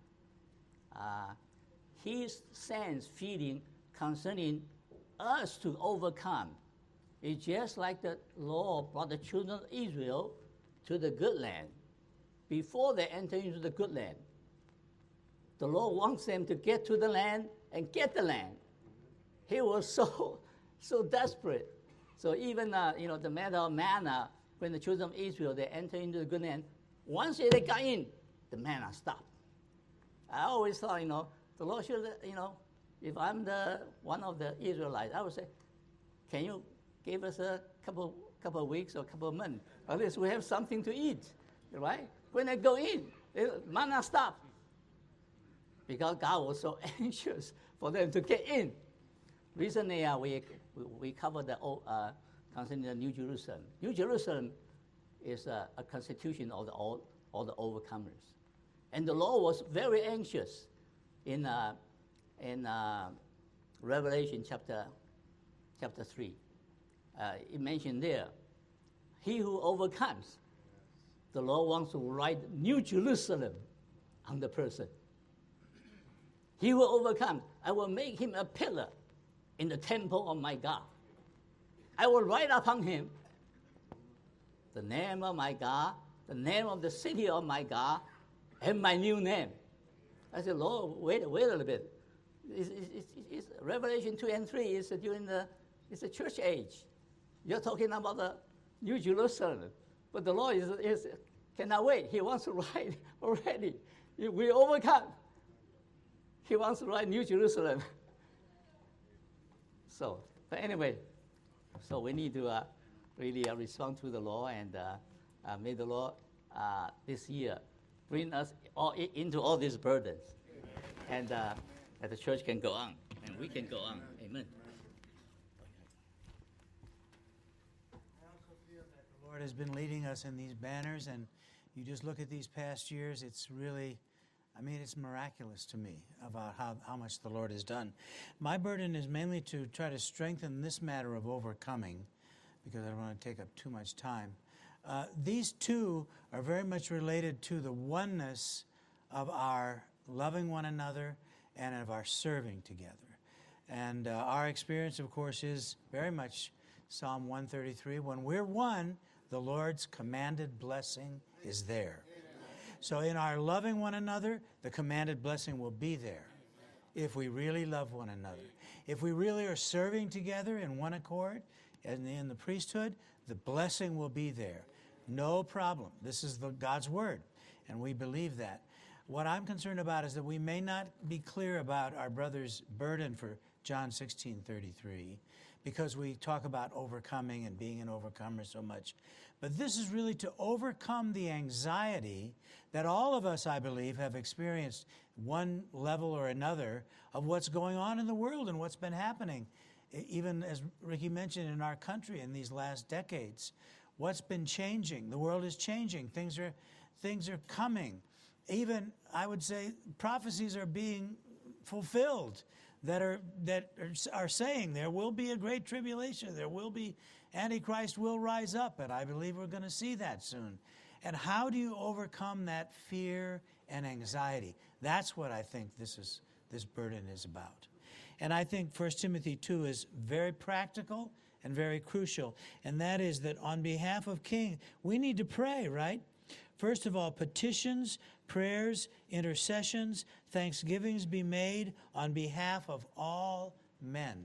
He sends feeling concerning us to overcome. It's just like the Lord brought the children of Israel to the good land. Before they enter into the good land, the Lord wants them to get to the land and get the land. He was so desperate. So even the matter of manna, when the children of Israel they enter into the good land, once they got in, the manna stopped. I always thought, the Lord should, if I'm one of the Israelites, I would say, can you give us a couple of weeks or a couple of months? At least we have something to eat, right? When they go in, manna stopped. Because God was so anxious for them to get in. Recently, we covered concerning the New Jerusalem. New Jerusalem is a constitution of all the overcomers. And the Lord was very anxious in Revelation chapter 3. It mentioned there, he who overcomes, the Lord wants to write New Jerusalem on the person. He who overcomes, I will make him a pillar in the temple of my God. I will write upon him the name of my God, the name of the city of my God, and my new name. I said, Lord, wait a little bit. It's Revelation 2 and 3 is during it's the church age. You're talking about the New Jerusalem. But the Lord cannot wait. He wants to write already. We overcome. He wants to write New Jerusalem. But anyway, so we need to really respond to the Lord, and may the Lord this year bring us into all these burdens, and that the church can go on, and we can go on. Amen. I also feel that the Lord has been leading us in these banners, and you just look at these past years, it's really, it's miraculous to me about how much the Lord has done. My burden is mainly to try to strengthen this matter of overcoming, because I don't want to take up too much time. These two are very much related to the oneness of our loving one another and of our serving together. And our experience, of course, is very much Psalm 133. When we're one, the Lord's commanded blessing is there. So in our loving one another, the commanded blessing will be there if we really love one another. If we really are serving together in one accord and in the priesthood, the blessing will be there. No problem. This is God's word, and we believe that. What I'm concerned about is that we may not be clear about our brother's burden for John 16:33, because we talk about overcoming and being an overcomer so much. But this is really to overcome the anxiety that all of us, I believe, have experienced one level or another of what's going on in the world and what's been happening. Even as Ricky mentioned, in our country in these last decades, what's been changing? The world is changing. Things are coming. Even, I would say, prophecies are being fulfilled that are saying there will be a great tribulation. There will be, Antichrist will rise up, and I believe we're going to see that soon. And how do you overcome that fear and anxiety? That's what I think this burden is about. And I think 1 Timothy 2 is very practical and very crucial. And that is that on behalf of King, we need to pray, right? First of all, petitions, prayers, intercessions, thanksgivings be made on behalf of all men,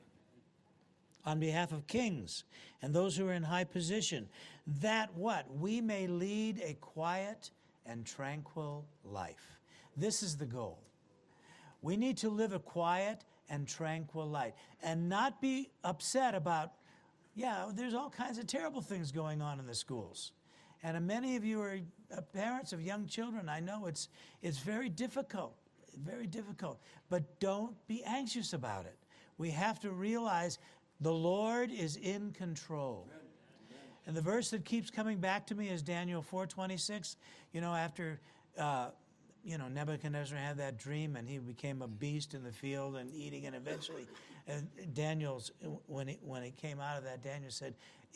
on behalf of kings and those who are in high position, that what? We may lead a quiet and tranquil life. This is the goal. We need to live a quiet and tranquil life and not be upset about, there's all kinds of terrible things going on in the schools. And many of you are parents of young children. I know it's very difficult, very difficult. But don't be anxious about it. We have to realize the Lord is in control. And the verse that keeps coming back to me is Daniel 4:26. After Nebuchadnezzar had that dream and he became a beast in the field and eating, and eventually, Daniel's when he came out of that, Daniel said,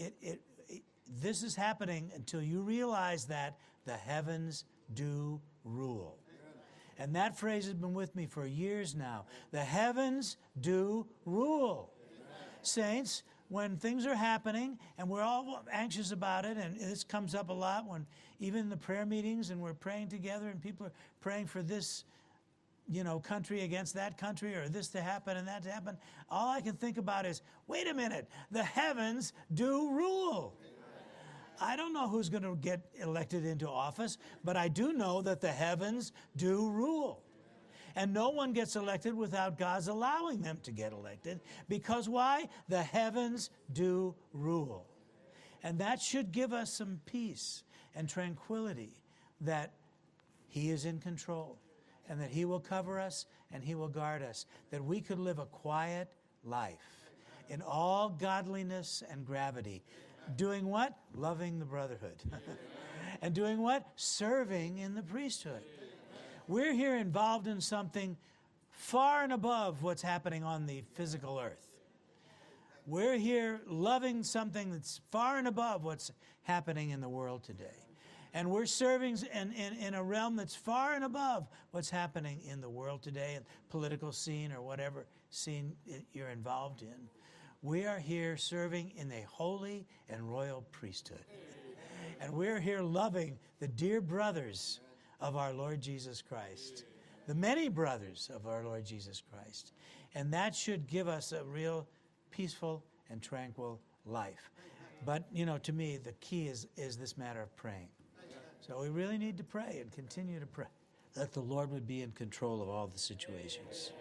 "This is happening until you realize that the heavens do rule." And that phrase has been with me for years now. The heavens do rule. Saints, when things are happening and we're all anxious about it, and this comes up a lot when even in the prayer meetings and we're praying together and people are praying for this, country against that country, or this to happen and that to happen, all I can think about is, wait a minute, the heavens do rule. I don't know who's going to get elected into office, but I do know that the heavens do rule. And no one gets elected without God's allowing them to get elected. Because why? The heavens do rule. And that should give us some peace and tranquility that He is in control and that He will cover us and He will guard us, that we could live a quiet life in all godliness and gravity. Doing what? Loving the brotherhood. And doing what? Serving in the priesthood. We're here involved in something far and above what's happening on the physical earth. We're here loving something that's far and above what's happening in the world today. And we're serving in a realm that's far and above what's happening in the world today, in political scene or whatever scene you're involved in. We are here serving in a holy and royal priesthood. And we're here loving the dear brothers of our Lord Jesus Christ, the many brothers of our Lord Jesus Christ. And that should give us a real peaceful and tranquil life. But, to me, the key is this matter of praying. So we really need to pray and continue to pray that the Lord would be in control of all the situations.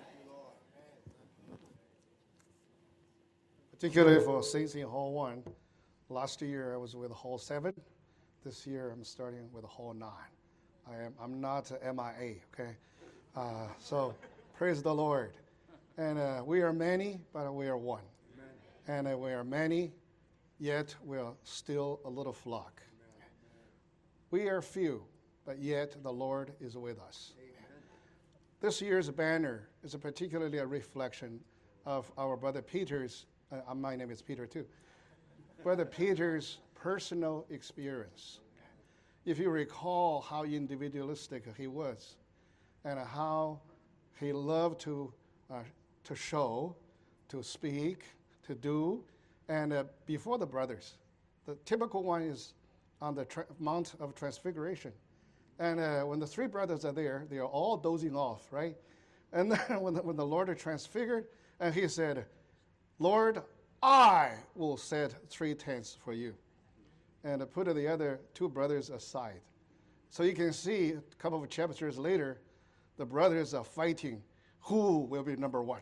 Particularly for Saints in Hall 1, last year I was with Hall 7. This year I'm starting with Hall 9. I'm not MIA, okay? So praise the Lord. And we are many, but we are one. Amen. And we are many, yet we are still a little flock. Amen. We are few, but yet the Lord is with us. Amen. This year's banner is particularly a reflection of our Brother Peter's, my name is Peter too, Brother Peter's personal experience. If you recall how individualistic he was and how he loved to show, to speak, to do, and before the brothers. The typical one is on the Mount of Transfiguration. And when the three brothers are there, they are all dozing off, right? And then when the Lord is transfigured, and he said, "Lord, I will set 3 tents for you." And put the other 2 brothers aside. So you can see a couple of chapters later, the brothers are fighting who will be number 1.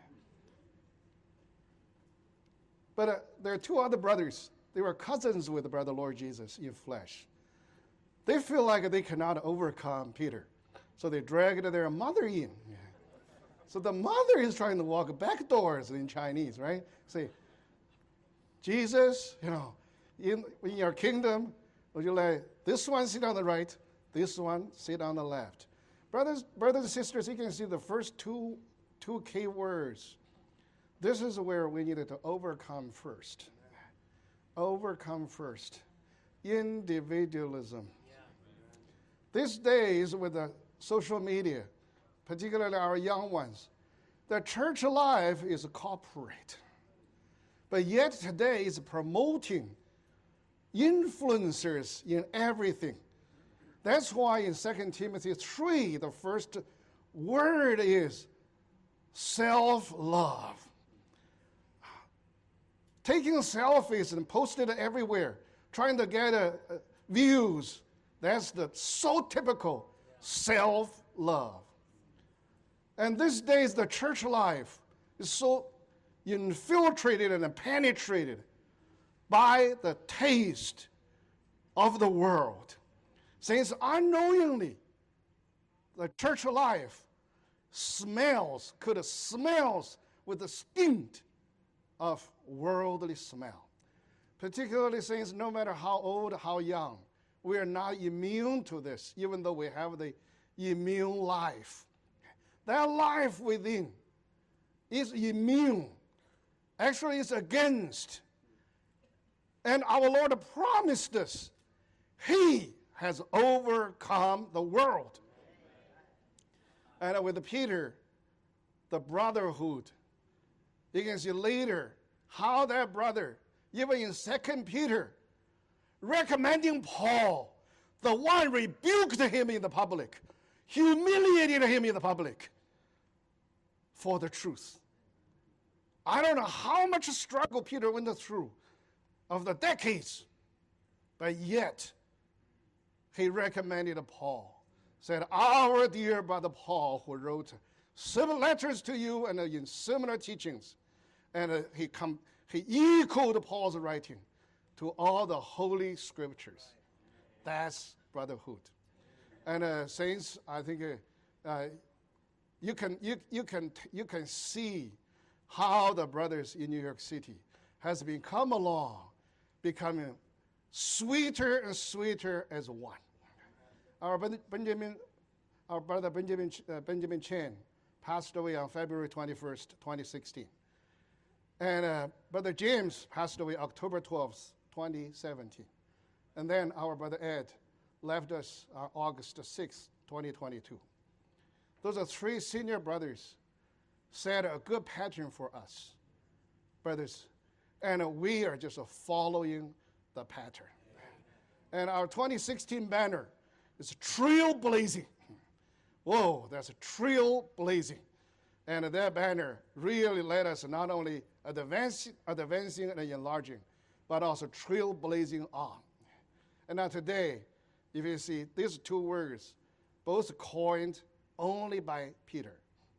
But there are 2 other brothers. They were cousins with the brother Lord Jesus in flesh. They feel like they cannot overcome Peter. So they dragged their mother in. So the mother is trying to walk back doors in Chinese, right? Say, Jesus, in your kingdom, would you let this one sit on the right, this one sit on the left? Brothers and sisters, you can see the first two key words. This is where we needed to overcome first. Overcome first. Individualism. These days with the social media, particularly our young ones, the church life is corporate. But yet today is promoting influencers in everything. That's why in 2 Timothy 3, the first word is self-love. Taking selfies and posting it everywhere, trying to get views, that's so typical self-love. And these days, the church life is so infiltrated and penetrated by the taste of the world. Since unknowingly, the church life could smells with the stint of worldly smell. Particularly since no matter how old, how young, we are not immune to this, even though we have the immune life. That life within is immune. Actually, it's against. And our Lord promised us, He has overcome the world. And with Peter, the brotherhood, you can see later how that brother, even in 2 Peter, recommending Paul, the one rebuked him in the public, humiliated him in the public for the truth. I don't know how much struggle Peter went through of the decades, but yet he recommended Paul, said, our dear brother Paul, who wrote similar letters to you and in similar teachings, and he echoed Paul's writing to all the holy scriptures. That's brotherhood. And saints, I think you can see how the brothers in New York City has become along, becoming sweeter and sweeter as one. Our brother Benjamin Chen passed away on February 21st, 2016. And Brother James passed away October 12th, 2017. And then our brother Ed left us August 6th, 2022. Those are three senior brothers set a good pattern for us, brothers. And we are just following the pattern. And our 2016 banner is trailblazing. Whoa, that's a trailblazing. And that banner really led us not only advancing and enlarging, but also trailblazing on. And now today, if you see these two words, both coined only by Peter.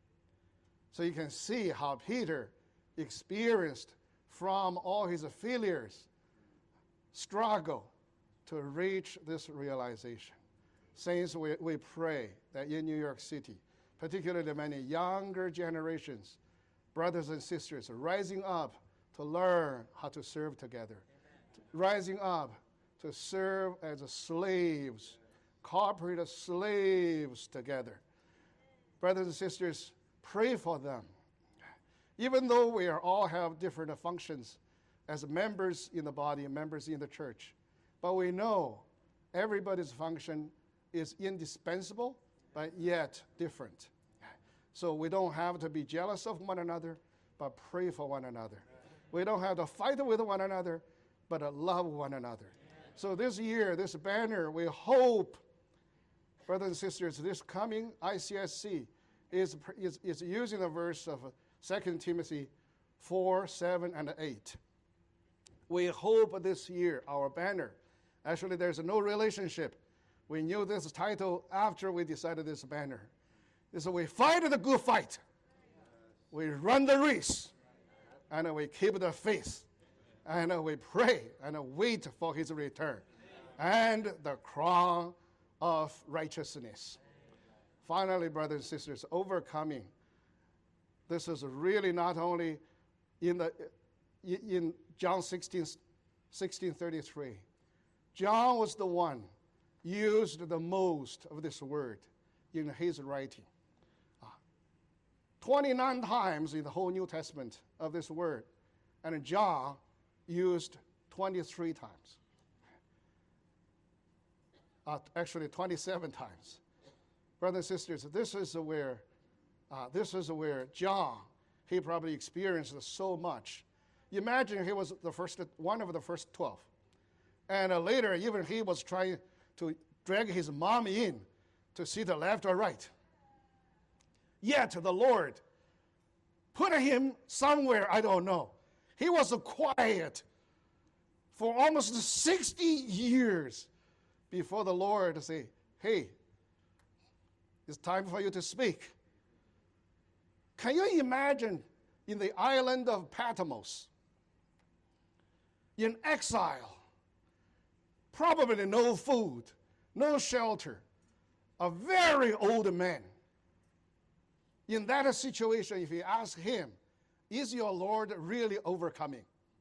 So you can see how Peter experienced from all his failures, struggle to reach this realization. Saints, we pray that in New York City, particularly many younger generations, brothers and sisters, rising up to learn how to serve together, rising up to serve as slaves, corporate slaves together. Brothers and sisters, pray for them. Even though we all have different functions as members in the body and members in the church, but we know everybody's function is indispensable, but yet different. So we don't have to be jealous of one another, but pray for one another. We don't have to fight with one another, but love one another. So this year, this banner, we hope, brothers and sisters, this coming ICSC is using the verse of 2 Timothy 4, 7, and 8. We hope this year, our banner, actually there's no relationship. We knew this title after we decided this banner. So we fight the good fight. We run the race. And we keep the faith. And we pray and wait for His return. And the crown of righteousness. Finally, brothers and sisters, overcoming. This is really not only in John 16:33. John was the one used the most of this word in his writing. 29 times in the whole New Testament of this word, and John used 23 times. Actually, 27 times. Brothers and sisters, this is where John, he probably experienced so much. Imagine he was one of the first 12. And later, even he was trying to drag his mom in to sit left or right. Yet the Lord put him somewhere, I don't know. He was quiet for almost 60 years before the Lord said, hey, it's time for you to speak. Can you imagine in the island of Patmos, in exile, probably no food, no shelter, a very old man. In that situation, if you ask him, is your Lord really overcoming?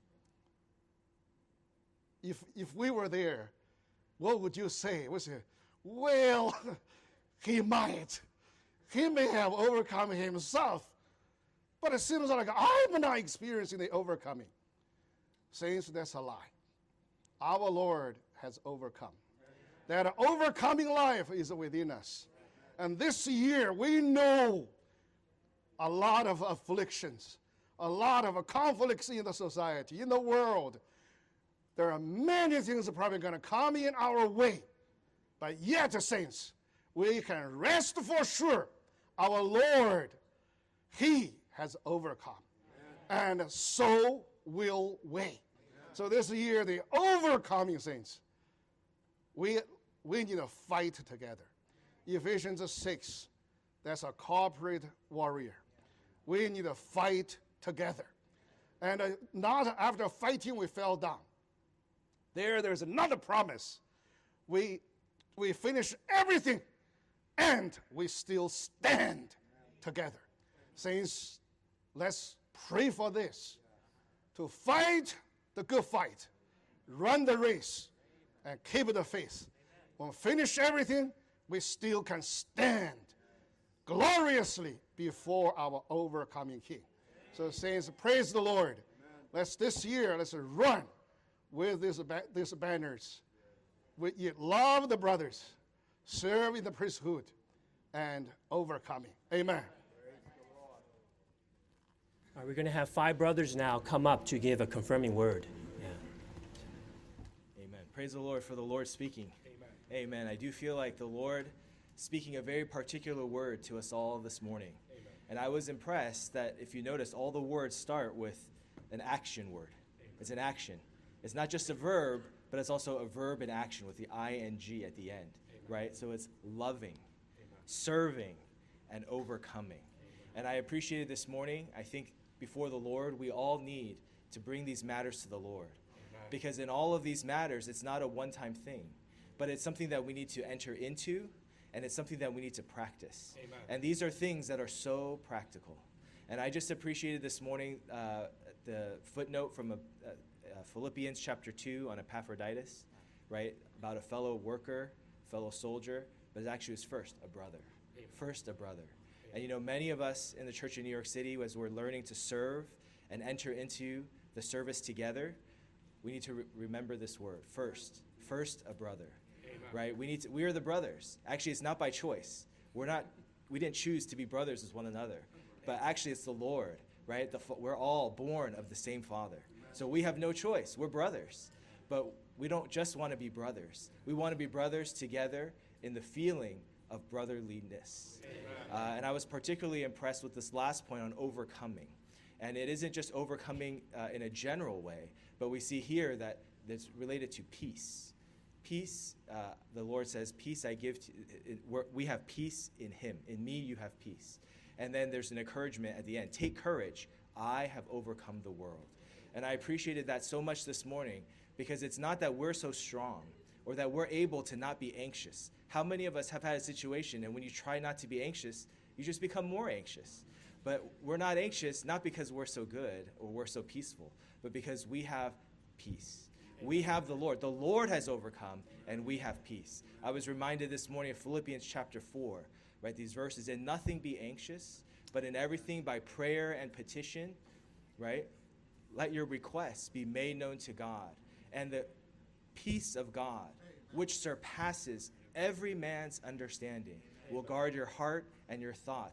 If we were there, what would you say? We say, well, he might. He may have overcome himself. But it seems like I'm not experiencing the overcoming. Saints, that's a lie. Our Lord has overcome. That overcoming life is within us. And this year, we know a lot of afflictions, a lot of conflicts in the society, in the world. There are many things that are probably going to come in our way. But yet, saints, we can rest for sure. Our Lord, He has overcome. And so will we. So this year, the overcoming saints, we need to fight together. Ephesians 6, that's a corporate warrior. We need to fight together. And not after fighting we fell down. There's another promise. We finish everything and we still stand together. Saints, let's pray for this. To fight the good fight, run the race, and keep the faith. When we finish everything, we still can stand gloriously before our overcoming King. So saints, praise the Lord. This year, let's run with these banners. We love the brothers, serve in the priesthood, and overcoming. Amen. All right, we're going to have 5 brothers now come up to give a confirming word. Yeah. Amen. Praise the Lord for the Lord speaking. Amen. Amen. I do feel like the Lord speaking a very particular word to us all this morning. Amen. And I was impressed that if you notice, all the words start with an action word. Amen. It's an action. It's not just a verb, but it's also a verb in action with the ing at the end, Amen. Right? So it's loving, Amen. Serving, and overcoming. Amen. And I appreciated this morning, I think before the Lord, we all need to bring these matters to the Lord. Amen. Because in all of these matters, it's not a one-time thing, but it's something that we need to enter into, and it's something that we need to practice. Amen. And these are things that are so practical. And I just appreciated this morning the footnote from Philippians chapter 2 on Epaphroditus, right? About a fellow worker, fellow soldier, but it actually was first a brother. Amen. First a brother. And you know, many of us in the church in New York City, as we're learning to serve and enter into the service together, we need to remember this word, first a brother. Amen. Right? We are the brothers. Actually, it's not by choice. We didn't choose to be brothers with one another, but actually it's the Lord, right? We're all born of the same Father. So we have no choice. We're brothers. But we don't just want to be brothers. We want to be brothers together in the feeling of brotherliness. And I was particularly impressed with this last point on overcoming. And it isn't just overcoming in a general way, but we see here that it's related to peace. Peace, the Lord says, peace I give to you. We have peace in Him. In me you have peace. And then there's an encouragement at the end. Take courage. I have overcome the world. And I appreciated that so much this morning because it's not that we're so strong or that we're able to not be anxious. How many of us have had a situation and when you try not to be anxious, you just become more anxious? But we're not anxious not because we're so good or we're so peaceful, but because we have peace. We have the Lord. The Lord has overcome and we have peace. I was reminded this morning of Philippians chapter 4, right? These verses, in nothing be anxious, but in everything by prayer and petition, right? Let your requests be made known to God. And the peace of God, which surpasses every man's understanding, will guard your heart and your thoughts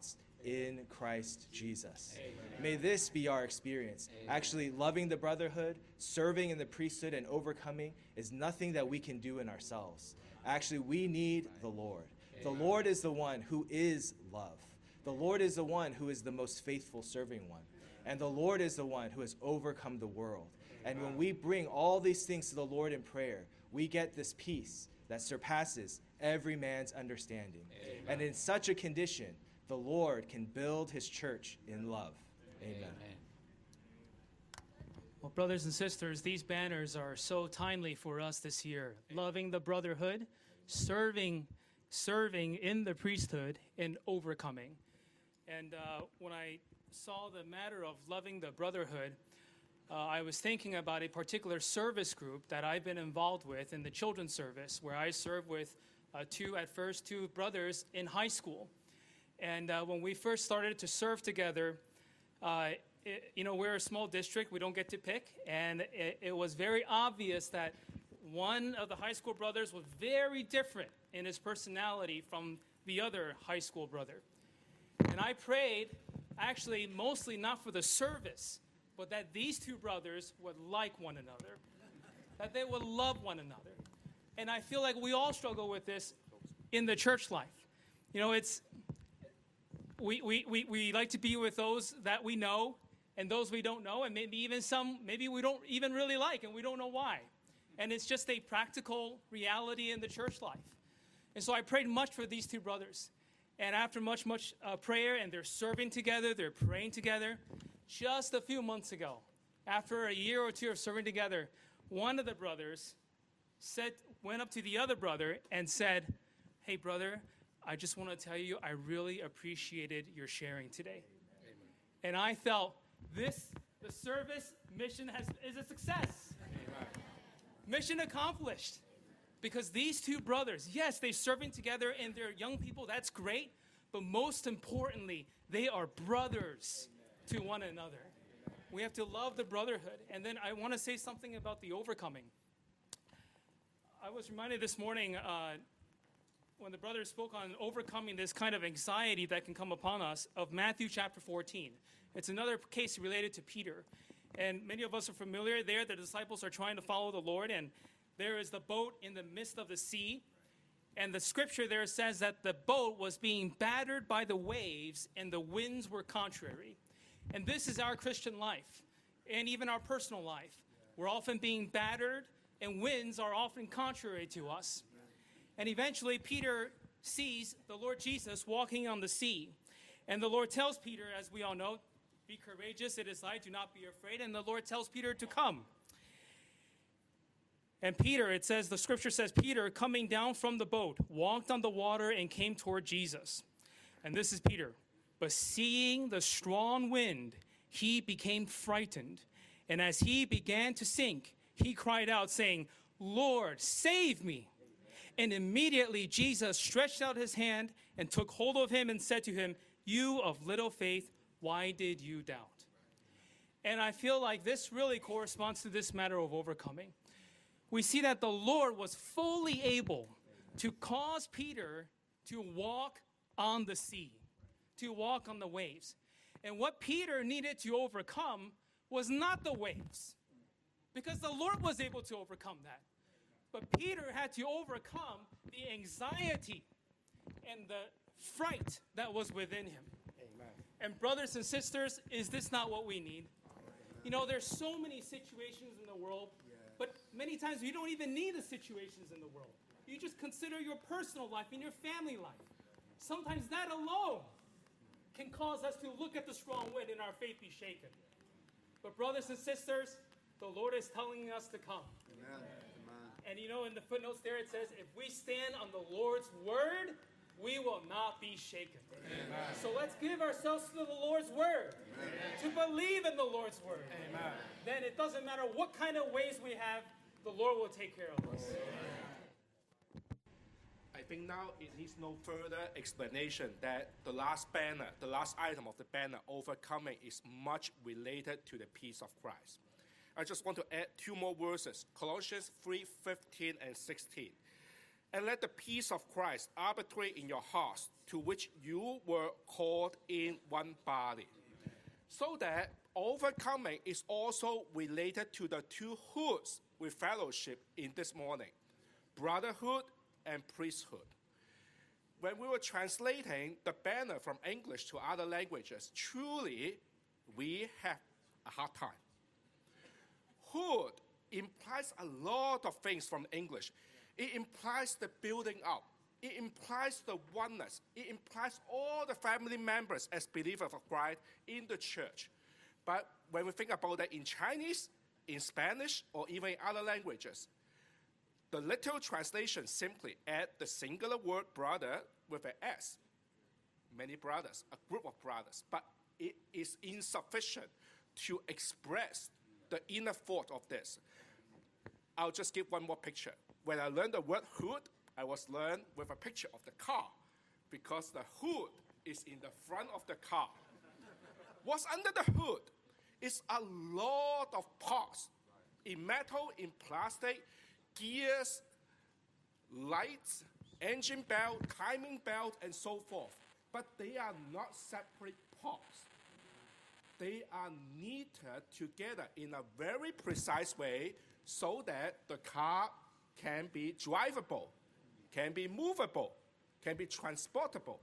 in Christ Jesus. Amen. May this be our experience. Amen. Actually, loving the brotherhood, serving in the priesthood, and overcoming is nothing that we can do in ourselves. Actually, we need the Lord. Amen. The Lord is the one who is love. The Lord is the one who is the most faithful serving one. And the Lord is the one who has overcome the world. And when we bring all these things to the Lord in prayer, we get this peace that surpasses every man's understanding. Amen. And in such a condition, the Lord can build his church in love. Amen. Amen. Well, brothers and sisters, these banners are so timely for us this year. Loving the brotherhood, serving in the priesthood, and overcoming. And when I saw the matter of loving the brotherhood, I was thinking about a particular service group that I've been involved with in the children's service, where I served with two brothers in high school. And when we first started to serve together, we're a small district, we don't get to pick, and it was very obvious that one of the high school brothers was very different in his personality from the other high school brother. And I prayed, actually mostly not for the service, but that these two brothers would like one another, that they would love one another. And I feel like we all struggle with this in the church life. You know, we like to be with those that we know and those we don't know, and maybe even some maybe we don't even really like and we don't know why. And it's just a practical reality in the church life. And so I prayed much for these two brothers. And after much prayer, and they're serving together, they're praying together, just a few months ago, after a year or two of serving together, one of the brothers went up to the other brother and said, "Hey, brother, I just want to tell you I really appreciated your sharing today." Amen. And I felt the service mission is a success. Amen. Mission accomplished. Because these two brothers, yes, they're serving together and they're young people, that's great, but most importantly, they are brothers to one another. We have to love the brotherhood. And then I want to say something about the overcoming. I was reminded this morning when the brothers spoke on overcoming this kind of anxiety that can come upon us of Matthew chapter 14. It's another case related to Peter. And many of us are familiar there. The disciples are trying to follow the Lord, and there is the boat in the midst of the sea. And the scripture there says that the boat was being battered by the waves and the winds were contrary. And this is our Christian life and even our personal life. We're often being battered and winds are often contrary to us. And eventually Peter sees the Lord Jesus walking on the sea. And the Lord tells Peter, as we all know, "Be courageous, it is I, do not be afraid." And the Lord tells Peter to come. And Peter, it says, the scripture says, Peter, coming down from the boat, walked on the water and came toward Jesus. And this is Peter. But seeing the strong wind, he became frightened. And as he began to sink, he cried out, saying, "Lord, save me." And immediately Jesus stretched out his hand and took hold of him and said to him, "You of little faith, why did you doubt?" And I feel like this really corresponds to this matter of overcoming. We see that the Lord was fully able to cause Peter to walk on the sea, to walk on the waves. And what Peter needed to overcome was not the waves, because the Lord was able to overcome that. But Peter had to overcome the anxiety and the fright that was within him. Amen. And brothers and sisters, is this not what we need? You know, there's so many situations in the world, but many times we don't even need the situations in the world. You just consider your personal life and your family life. Sometimes that alone can cause us to look at the strong wind and our faith be shaken. But brothers and sisters, the Lord is telling us to come. Amen. And you know, in the footnotes there it says, if we stand on the Lord's word, we will not be shaken. Amen. So let's give ourselves to the Lord's word, Amen. To believe in the Lord's word. Amen. Then it doesn't matter what kind of ways we have, the Lord will take care of us. I think now it needs no further explanation that the last banner, the last item of the banner, overcoming, is much related to the peace of Christ. I just want to add two more verses, Colossians 3:15 and 16. and let the peace of Christ arbitrate in your hearts, to which you were called in one body. So that overcoming is also related to the two hoods we fellowship in this morning, brotherhood and priesthood. When we were translating the banner from English to other languages, truly we have a hard time. Hood implies a lot of things from English. It implies the building up. It implies the oneness. It implies all the family members as believers of Christ in the church. But when we think about that in Chinese, in Spanish, or even in other languages, the literal translation simply add the singular word brother with an S. Many brothers, a group of brothers. But it is insufficient to express the inner thought of this. I'll just give one more picture. When I learned the word hood, I was learned with a picture of the car, because the hood is in the front of the car. What's under the hood is a lot of parts, in metal, in plastic, gears, lights, engine belt, timing belt, and so forth. But they are not separate parts. They are knitted together in a very precise way so that the car can be drivable, can be movable, can be transportable.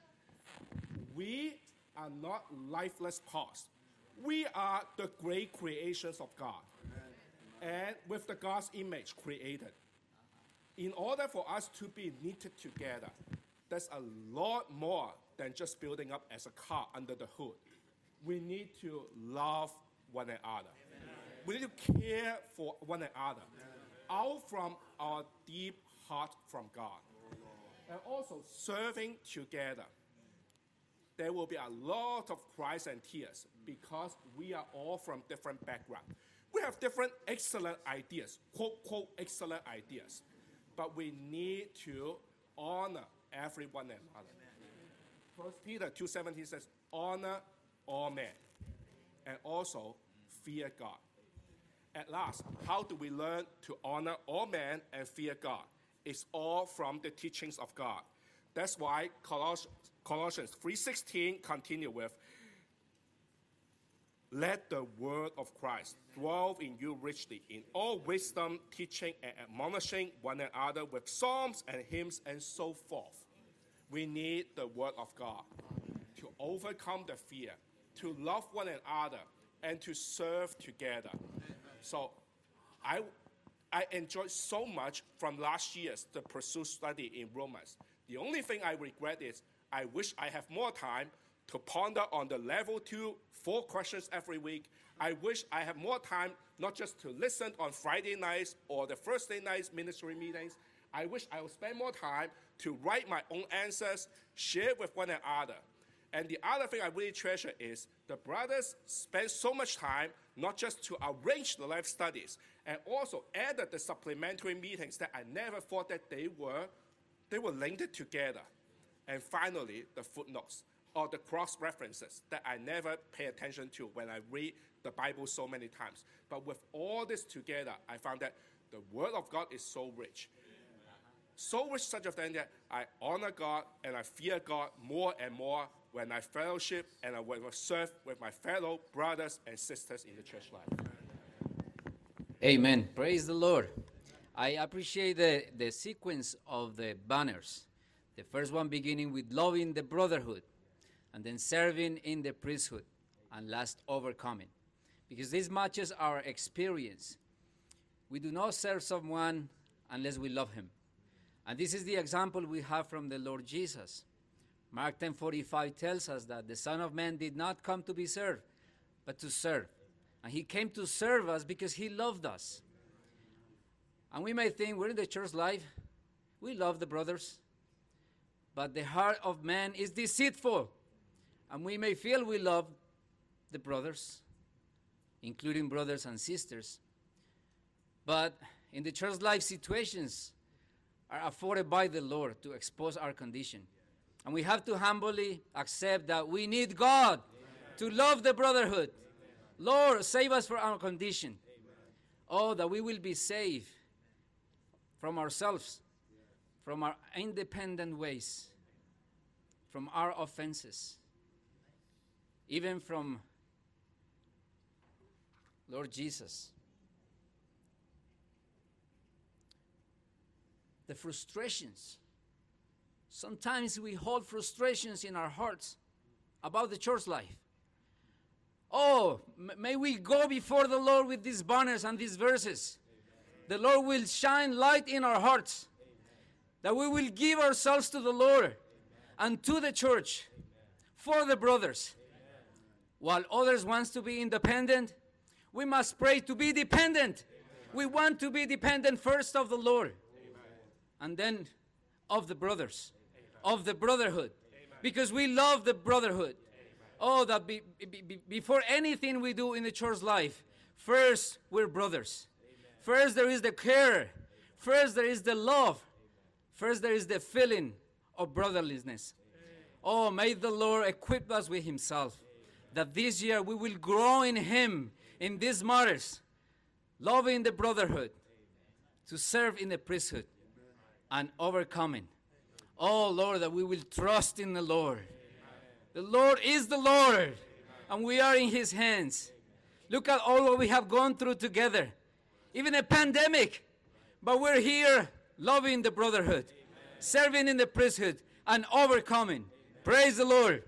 We are not lifeless parts. We are the great creations of God. And with the God's image created. In order for us to be knitted together, there's a lot more than just building up as a car under the hood. We need to love one another. We need to care for one another. Out from our deep heart from God. And also serving together. There will be a lot of cries and tears because we are all from different backgrounds. We have different excellent ideas, quote, quote, excellent ideas. But we need to honor everyone another. 1 Peter 2:17 says, honor all men, and also fear God. At last, how do we learn to honor all men and fear God? It's all from the teachings of God. That's why Colossians 3:16 continue with, let the word of Christ dwell in you richly, in all wisdom, teaching and admonishing one another with psalms and hymns and so forth. We need the word of God to overcome the fear, to love one another, and to serve together. So I enjoyed so much from last year's the Pursue study in Romans. The only thing I regret is I wish I have more time to ponder on the level 2, 4 questions every week. I wish I have more time not just to listen on Friday nights or the Thursday nights ministry meetings. I wish I would spend more time to write my own answers, share with one another. And the other thing I really treasure is the brothers spend so much time not just to arrange the life studies, and also added the supplementary meetings that I never thought that they were linked together. And finally, the footnotes or the cross-references that I never pay attention to when I read the Bible so many times. But with all this together, I found that the Word of God is so rich. So rich such a thing that I honor God and I fear God more and more when I fellowship and I serve with my fellow brothers and sisters in the church life. Amen. Praise the Lord. I appreciate the sequence of the banners. The first one beginning with loving the brotherhood, and then serving in the priesthood, and last, overcoming. Because this matches our experience. We do not serve someone unless we love him. And this is the example we have from the Lord Jesus. Mark 10:45 tells us that the Son of Man did not come to be served, but to serve. And he came to serve us because he loved us. And we may think we're in the church life, we love the brothers, but the heart of man is deceitful. And we may feel we love the brothers, including brothers and sisters, but in the church life situations are afforded by the Lord to expose our condition. And we have to humbly accept that we need God to love the brotherhood. Lord, save us from our condition. Oh, that we will be saved from ourselves from our independent ways, from our offenses, even from Lord Jesus. The frustrations. Sometimes we hold frustrations in our hearts about the church life. Oh, may we go before the Lord with these banners and these verses. The Lord will shine light in our hearts. That we will give ourselves to the Lord and to the church for the brothers. While others want to be independent, we must pray to be dependent. We want to be dependent first of the Lord and then of the brothers, of the brotherhood, because we love the brotherhood. Oh, that before anything we do in the church life, first we're brothers. First there is the care. First there is the love. First there is the feeling of brotherliness. Oh, may the Lord equip us with himself, that this year we will grow in him in these matters, loving the brotherhood, to serve in the priesthood, and overcoming. Oh, Lord, that we will trust in the Lord. The Lord is the Lord, and we are in his hands. Look at all what we have gone through together, even a pandemic, but we're here loving the brotherhood, serving in the priesthood, and overcoming. Praise the Lord.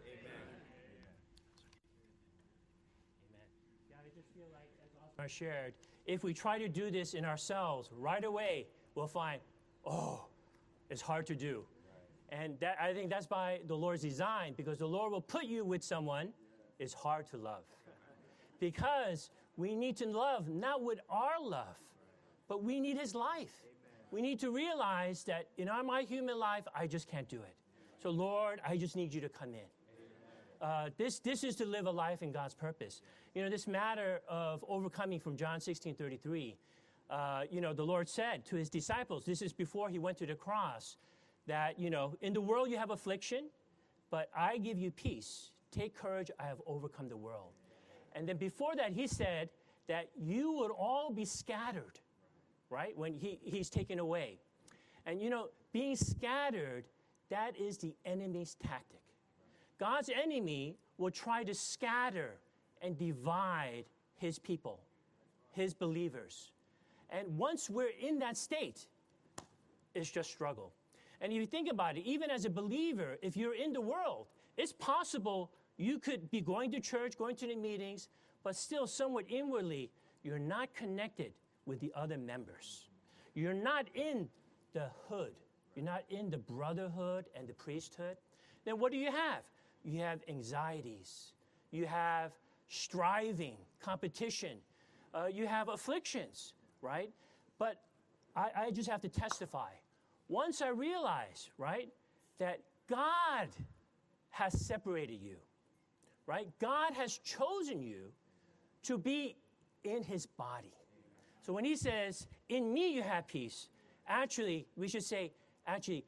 Yeah, I just feel like, as Oscar shared, if we try to do this in ourselves right away, we'll find, oh, it's hard to do. And that, I think that's by the Lord's design, because the Lord will put you with someone it's hard to love. Because we need to love not with our love, but we need his life. We need to realize that in my human life, I just can't do it. So Lord, I just need you to come in. This is to live a life in God's purpose. This matter of overcoming from John 16:33, the Lord said to his disciples, this is before he went to the cross, that, in the world you have affliction, but I give you peace. Take courage, I have overcome the world. And then before that, he said that you would all be scattered, right, when he's taken away. And, being scattered, that is the enemy's tactic. God's enemy will try to scatter and divide his people, his believers. And once we're in that state, it's just struggle. And if you think about it, even as a believer, if you're in the world, it's possible you could be going to church, going to the meetings, but still somewhat inwardly, you're not connected with the other members. You're not in the hood. You're not in the brotherhood and the priesthood. Then what do you have? You have anxieties. You have striving, competition. You have afflictions, right? But I just have to testify. Once I realize, right, that God has separated you, right? God has chosen you to be in his body. So when he says, in me you have peace, actually, we should say, actually,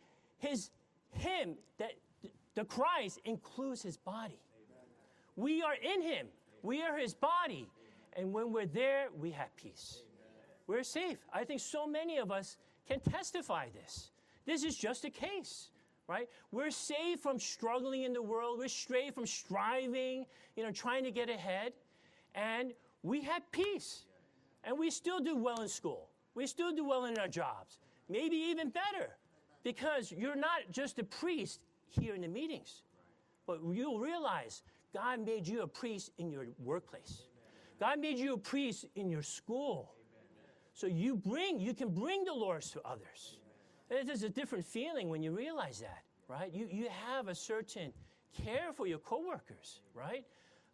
the Christ includes his body. We are in him. We are his body. And when we're there, we have peace. We're safe. I think so many of us can testify this. This is just a case, right? We're saved from struggling in the world. We're saved from striving, trying to get ahead. And we have peace. And we still do well in school. We still do well in our jobs. Maybe even better. Because you're not just a priest here in the meetings. But you'll realize God made you a priest in your workplace. God made you a priest in your school. So you can bring the Lord to others. It is a different feeling when you realize that, right? You have a certain care for your coworkers, right?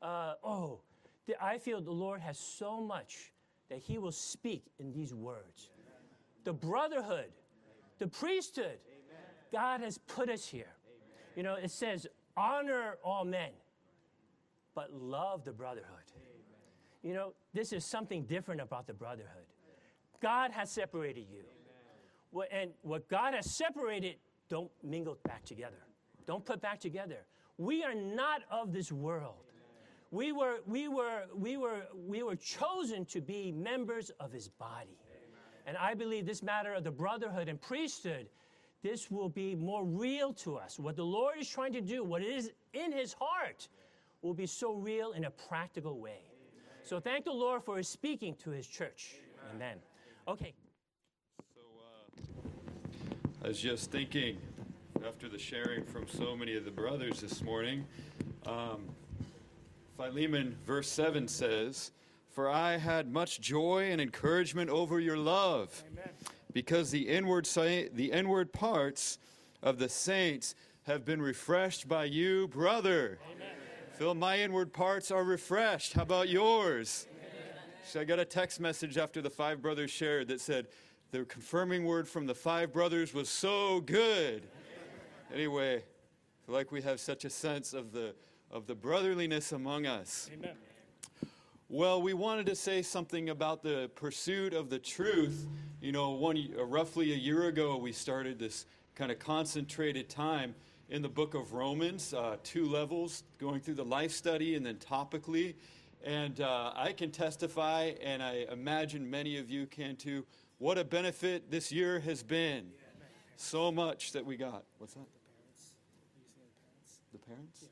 I feel the Lord has so much that he will speak in these words. The brotherhood, the priesthood, God has put us here. It says, honor all men, but love the brotherhood. This is something different about the brotherhood. God has separated you. And what God has separated, don't mingle back together. Don't put back together. We are not of this world. We were chosen to be members of his body. And I believe this matter of the brotherhood and priesthood, this will be more real to us. What the Lord is trying to do, what is in his heart, will be so real in a practical way. So thank the Lord for his speaking to his church. Amen. Okay. So I was just thinking, after the sharing from so many of the brothers this morning, Philemon verse 7 says, "For I had much joy and encouragement over your love, because the inward parts of the saints have been refreshed by you, brother." Amen. Phil, my inward parts are refreshed. How about yours? So I got a text message after the 5 brothers shared that said, the confirming word from the 5 brothers was so good. Anyway, I feel like we have such a sense of the brotherliness among us. Amen. Well, we wanted to say something about the pursuit of the truth. You know, roughly a year ago, we started this kind of concentrated time in the book of Romans, 2 levels, going through the life study and then topically. And I can testify, and I imagine many of you can too, what a benefit this year has been. So much that we got. What's that? The parents?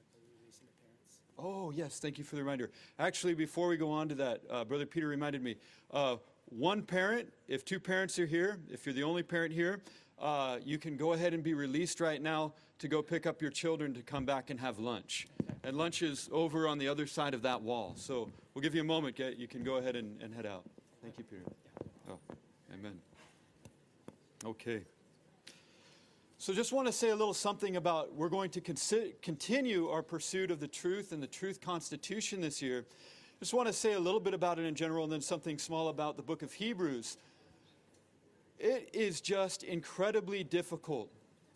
Oh, yes, thank you for the reminder. Actually, before we go on to that, Brother Peter reminded me, one parent, if 2 parents are here, if you're the only parent here, you can go ahead and be released right now to go pick up your children to come back and have lunch. And lunch is over on the other side of that wall. So we'll give you a moment. You can go ahead and head out. Thank you, Peter. Oh, amen. Okay. So just want to say a little something about we're going to continue our pursuit of the truth and the truth constitution this year. Just want to say a little bit about it in general and then something small about the book of Hebrews. It is just incredibly difficult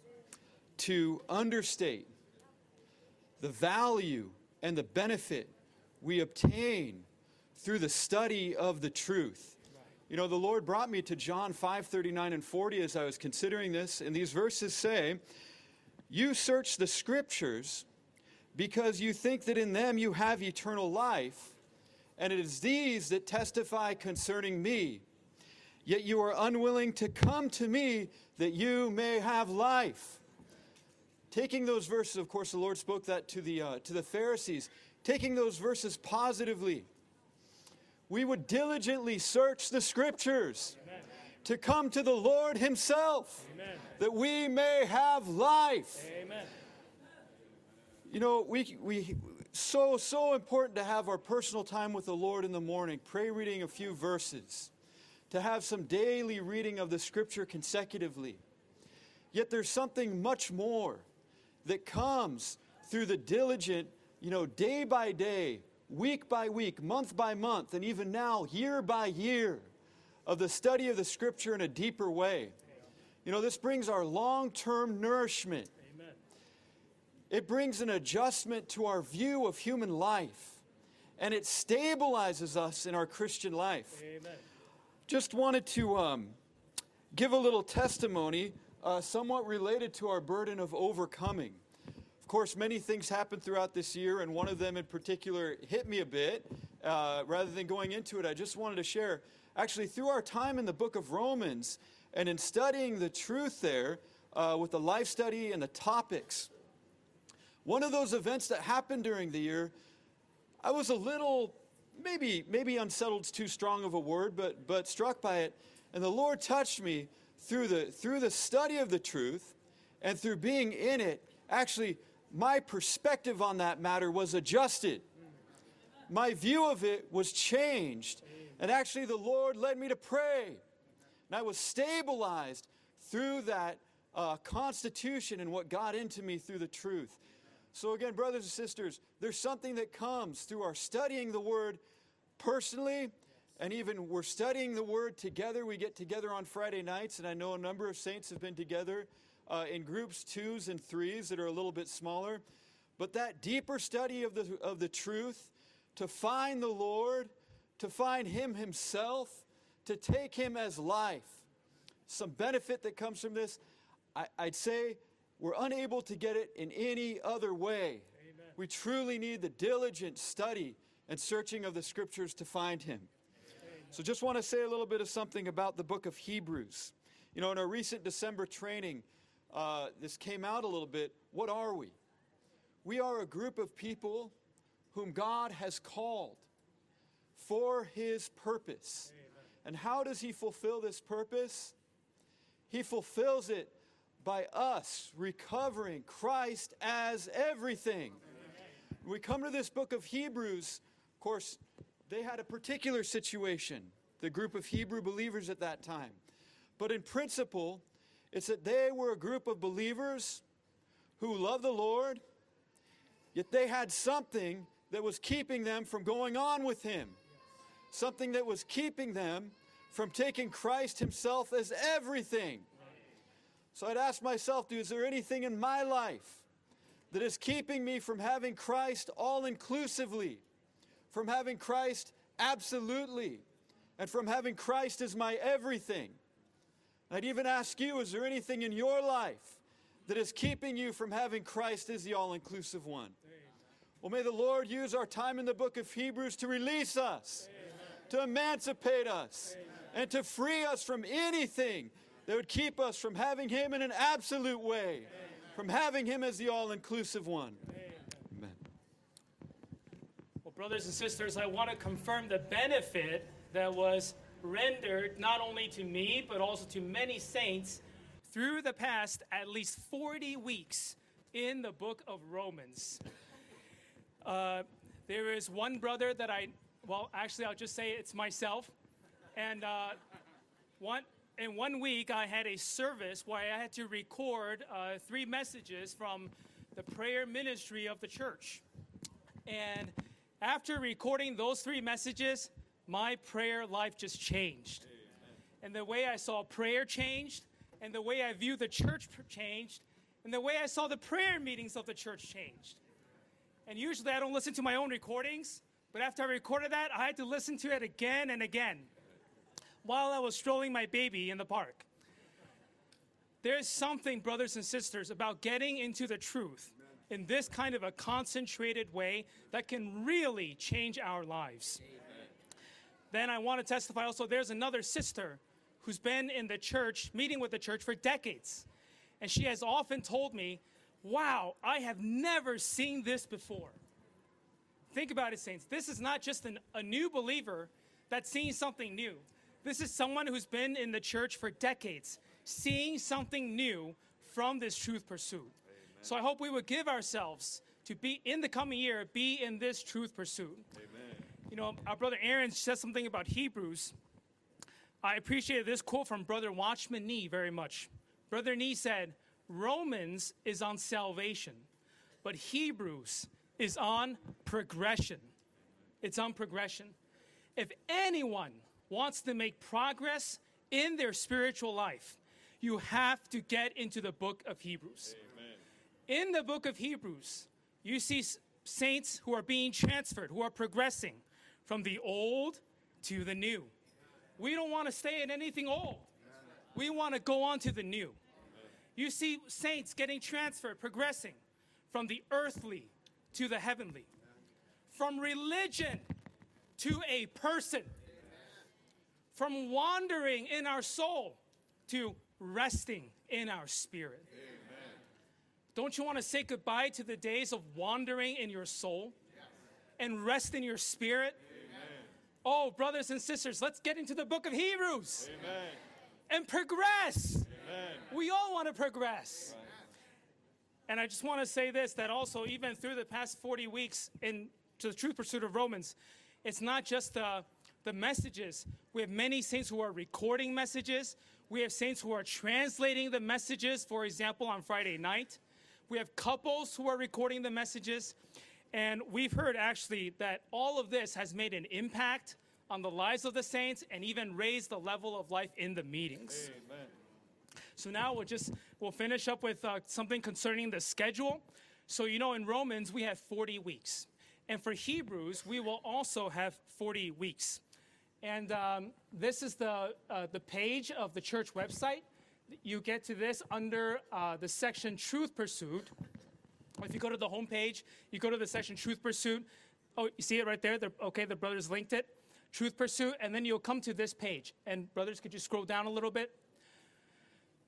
to understate the value and the benefit we obtain through the study of the truth. You know, the Lord brought me to John 5:39 and 40 as I was considering this, and these verses say, "You search the scriptures because you think that in them you have eternal life, and it is these that testify concerning me. Yet you are unwilling to come to me that you may have life." Taking those verses, of course, the Lord spoke that to the Pharisees. Taking those verses positively, we would diligently search the scriptures. Amen. To come to the Lord himself. Amen. That we may have life. Amen. You know, so important to have our personal time with the Lord in the morning, pray reading a few verses, to have some daily reading of the scripture consecutively. Yet there's something much more that comes through the diligent, day by day, week by week, month by month, and even now, year by year, of the study of the scripture in a deeper way. This brings our long-term nourishment. Amen. It brings an adjustment to our view of human life, and it stabilizes us in our Christian life. Amen. Just wanted to give a little testimony somewhat related to our burden of overcoming. Of course, many things happened throughout this year, and one of them in particular hit me a bit. Rather than going into it, I just wanted to share, actually, through our time in the book of Romans, and in studying the truth there, with the life study and the topics, one of those events that happened during the year, I was a little, maybe unsettled is too strong of a word, but struck by it. And the Lord touched me through the study of the truth and through being in it. Actually, my perspective on that matter was adjusted. My view of it was changed. And actually, the Lord led me to pray. And I was stabilized through that constitution and what got into me through the truth. So again, brothers and sisters, there's something that comes through our studying the Word personally, and even we're studying the Word together. We get together on Friday nights, and I know a number of saints have been together in groups 2s and 3s that are a little bit smaller. But that deeper study of the truth, to find the Lord, to find Him Himself, to take Him as life, some benefit that comes from this, I'd say we're unable to get it in any other way. Amen. We truly need the diligent study and searching of the Scriptures to find Him. Amen. So just want to say a little bit of something about the book of Hebrews. In our recent December training, this came out a little bit. What are we? We are a group of people whom God has called for His purpose. Amen. And how does He fulfill this purpose? He fulfills it by us recovering Christ as everything. When we come to this book of Hebrews, of course, they had a particular situation, the group of Hebrew believers at that time. But in principle, it's that they were a group of believers who loved the Lord, yet they had something that was keeping them from going on with Him. Something that was keeping them from taking Christ Himself as everything. So I'd ask myself, is there anything in my life that is keeping me from having Christ all-inclusively, from having Christ absolutely, and from having Christ as my everything? I'd even ask you, is there anything in your life that is keeping you from having Christ as the all-inclusive one? Well, may the Lord use our time in the book of Hebrews to release us, to emancipate us, and to free us from anything that would keep us from having Him in an absolute way, from having Him as the all-inclusive one. Amen. Well, brothers and sisters, I want to confirm the benefit that was rendered not only to me, but also to many saints through the past at least 40 weeks in the book of Romans. There is one brother that I'll just say it's myself. And in 1 week, I had a service where I had to record 3 messages from the prayer ministry of the church. And after recording those 3 messages, my prayer life just changed. And the way I saw prayer changed, and the way I view the church changed, and the way I saw the prayer meetings of the church changed. And usually I don't listen to my own recordings, but after I recorded that, I had to listen to it again and again while I was strolling my baby in the park. There's something, brothers and sisters, about getting into the truth in this kind of a concentrated way that can really change our lives. Amen. Then I want to testify also, there's another sister who's been in the church, meeting with the church for decades. And she has often told me, wow, I have never seen this before. Think about it, saints. This is not just a new believer that's seeing something new. This is someone who's been in the church for decades, seeing something new from this truth pursuit. Amen. So I hope we would give ourselves to be, in the coming year, be in this truth pursuit. Amen. You know, our brother Aaron said something about Hebrews. I appreciated this quote from Brother Watchman Nee very much. Brother Nee said, Romans is on salvation, but Hebrews is on progression. It's on progression. If anyone wants to make progress in their spiritual life, you have to get into the book of Hebrews. Amen. In the book of Hebrews, you see saints who are being transferred, who are progressing from the old to the new. We don't want to stay in anything old. We want to go on to the new. You see saints getting transferred, progressing from the earthly to the heavenly, from religion to a person, from wandering in our soul to resting in our spirit. Amen. Don't you want to say goodbye to the days of wandering in your soul and rest in your spirit? Amen. Oh, brothers and sisters, let's get into the book of Hebrews. Amen. And progress. Amen. We all want to progress. Right. And I just want to say this, that also even through the past 40 weeks into the truth pursuit of Romans, it's not just the messages. We have many saints who are recording messages. We have saints who are translating the messages, for example, on Friday night. We have couples who are recording the messages. And we've heard actually that all of this has made an impact on the lives of the saints and even raised the level of life in the meetings. Amen. So now we'll finish up with something concerning the schedule. So, you know, in Romans, we have 40 weeks. And for Hebrews, we will also have 40 weeks. And this is the page of the church website. You get to this under the section Truth Pursuit. If you go to the home page, you go to the section Truth Pursuit. Oh, you see it right there? The brothers linked it. Truth Pursuit, and then you'll come to this page. And brothers, could you scroll down a little bit?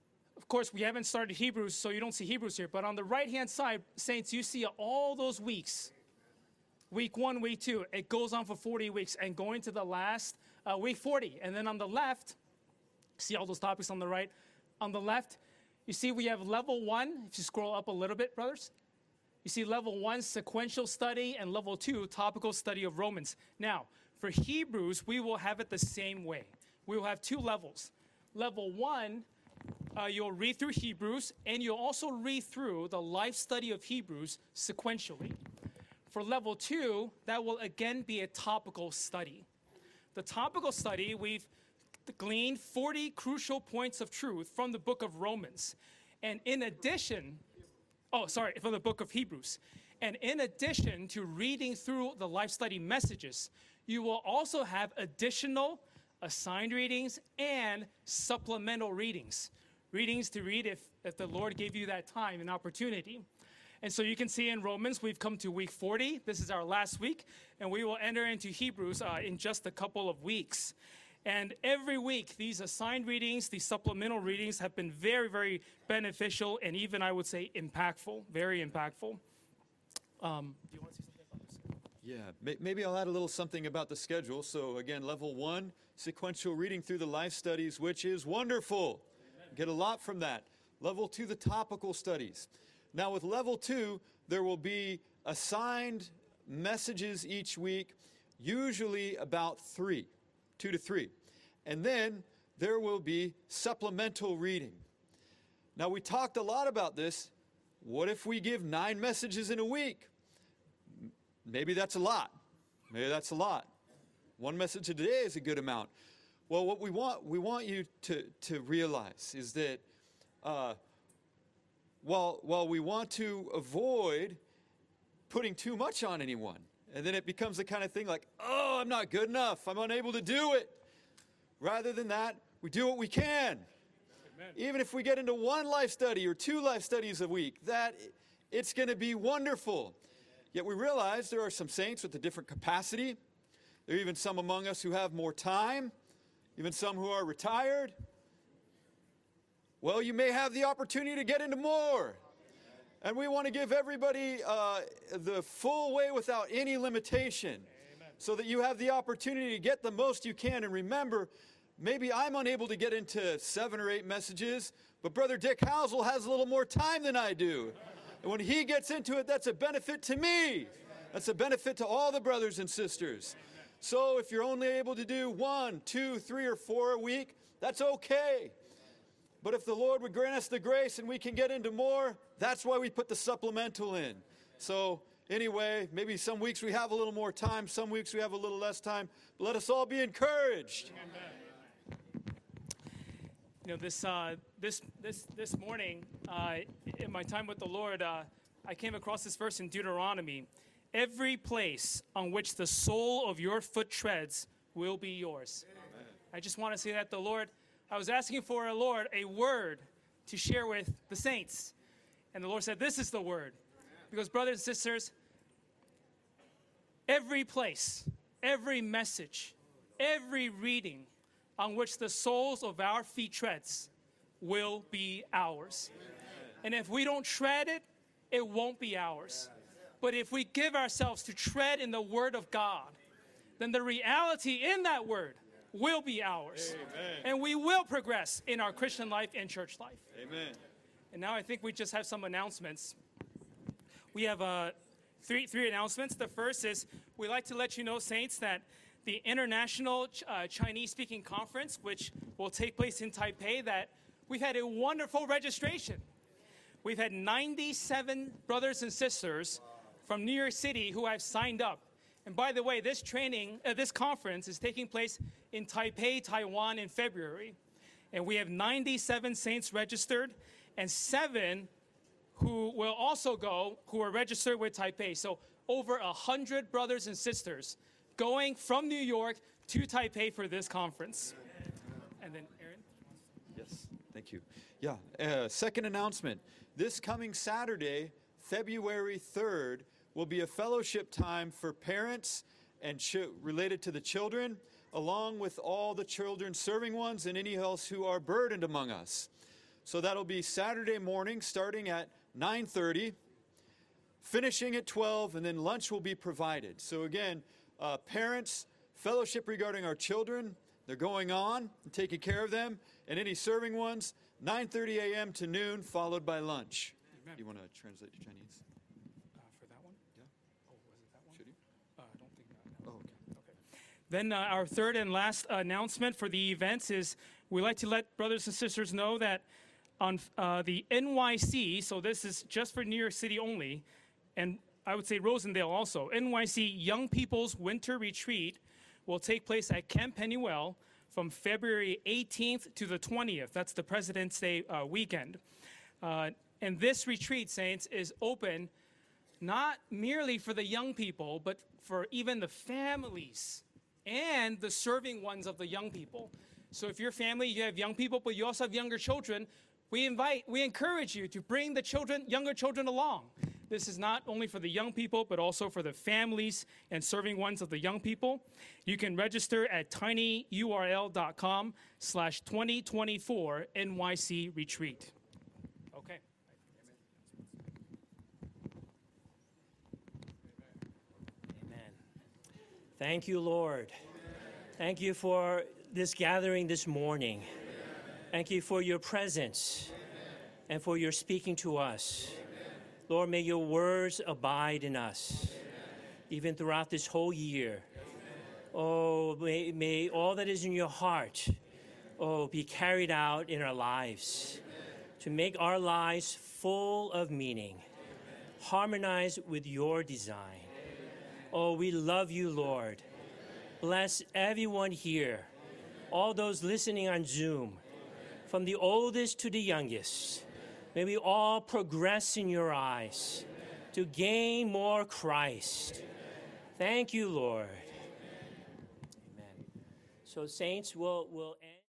of course, we haven't started Hebrews, so you don't see Hebrews here. But on the right-hand side, saints, you see all those weeks. Week 1, week 2. It goes on for 40 weeks and going to the last week 40. And then on the left, see all those topics on the right. On the left, you see we have level 1. If you scroll up a little bit, brothers. You see level 1, sequential study, and level 2, topical study of Romans. Now, for Hebrews, we will have it the same way. We will have 2 levels. Level 1, you'll read through Hebrews, and you'll also read through the life study of Hebrews sequentially. For level 2, that will again be a topical study. The topical study, we've gleaned 40 crucial points of truth from the book of Romans. And in addition, from the book of Hebrews. And in addition to reading through the life study messages, you will also have additional assigned readings and supplemental readings. Readings to read if the Lord gave you that time and opportunity. And so you can see in Romans, we've come to week 40. This is our last week. And we will enter into Hebrews in just a couple of weeks. And every week, these assigned readings, these supplemental readings have been very, very beneficial and even, I would say, impactful, very impactful. Do you want to say something about this? Yeah, maybe I'll add a little something about the schedule. So again, level 1, sequential reading through the life studies, which is wonderful. Amen. Get a lot from that. Level 2, the topical studies. Now with level 2, there will be assigned messages each week, usually about 2 to 3. And then there will be supplemental reading. Now we talked a lot about this. What if we give 9 messages in a week? Maybe that's a lot. Maybe that's a lot. 1 message a day is a good amount. Well, what we want you to realize is that while we want to avoid putting too much on anyone, and then it becomes the kind of thing like, oh, I'm not good enough, I'm unable to do it. Rather than that, we do what we can. Amen. Even if we get into 1 life study or 2 life studies a week, that it's going to be wonderful. Yet we realize there are some saints with a different capacity. There are even some among us who have more time, even some who are retired. Well, you may have the opportunity to get into more. And we want to give everybody the full way without any limitation. Amen. So that you have the opportunity to get the most you can. And remember, maybe I'm unable to get into 7 or 8 messages, but Brother Dick Housel has a little more time than I do. And when he gets into it, that's a benefit to me. That's a benefit to all the brothers and sisters. So if you're only able to do 1, 2, 3, or 4 a week, that's okay. But if the Lord would grant us the grace and we can get into more, that's why we put the supplemental in. So anyway, maybe some weeks we have a little more time, some weeks we have a little less time, but let us all be encouraged. Amen. You know, this morning, in my time with the Lord, I came across this verse in Deuteronomy. Every place on which the sole of your foot treads will be yours. Amen. I just want to say that I was asking for a word to share with the saints. And the Lord said, this is the word. Because brothers and sisters, every place, every message, every reading on which the soles of our feet treads will be ours. And if we don't tread it, it won't be ours. But if we give ourselves to tread in the word of God, then the reality in that word will be ours. Amen. And we will progress in our Christian life and church life. Amen. And now I think we just have some announcements. We have three announcements. The first is we'd like to let you know, saints, that the International Chinese-Speaking Conference, which will take place in Taipei, that we've had a wonderful registration. We've had 97 brothers and sisters from New York City who have signed up. And by the way, this conference is taking place in Taipei, Taiwan in February. And we have 97 saints registered and 7 who will also go, who are registered with Taipei. So over 100 brothers and sisters going from New York to Taipei for this conference. And then Aaron? Yes, thank you. Yeah, second announcement. This coming Saturday, February 3rd, will be a fellowship time for parents and related to the children, along with all the children serving ones and any else who are burdened among us. So that'll be Saturday morning starting at 9:30, finishing at 12, and then lunch will be provided. So again, parents, fellowship regarding our children, they're going on and taking care of them, and any serving ones, 9:30 a.m. to noon, followed by lunch. Amen. You want to translate to Chinese? For that one? Yeah. Oh, was it that one? Should you? I don't think that. Oh, okay. Then our third and last announcement for the events is we like to let brothers and sisters know that on the NYC, so this is just for New York City only, and I would say Rosendale also, NYC Young People's Winter Retreat will take place at Camp Pennywell from February 18th to the 20th. That's the President's Day weekend. And this retreat, saints, is open not merely for the young people, but for even the families and the serving ones of the young people. So if your family, you have young people, but you also have younger children, we encourage you to bring the younger children along. This is not only for the young people, but also for the families and serving ones of the young people. You can register at tinyurl.com/2024 NYC Retreat. Okay. Amen. Thank you, Lord. Thank you for this gathering this morning. Thank you for your presence and for your speaking to us. Lord, may your words abide in us, even throughout this whole year. Oh, may all that is in your heart, be carried out in our lives, to make our lives full of meaning, harmonized with your design. Oh, we love you, Lord. Bless everyone here, all those listening on Zoom, from the oldest to the youngest. May we all progress in your eyes to gain more Christ. Thank you, Lord. Amen. So, saints, we'll end.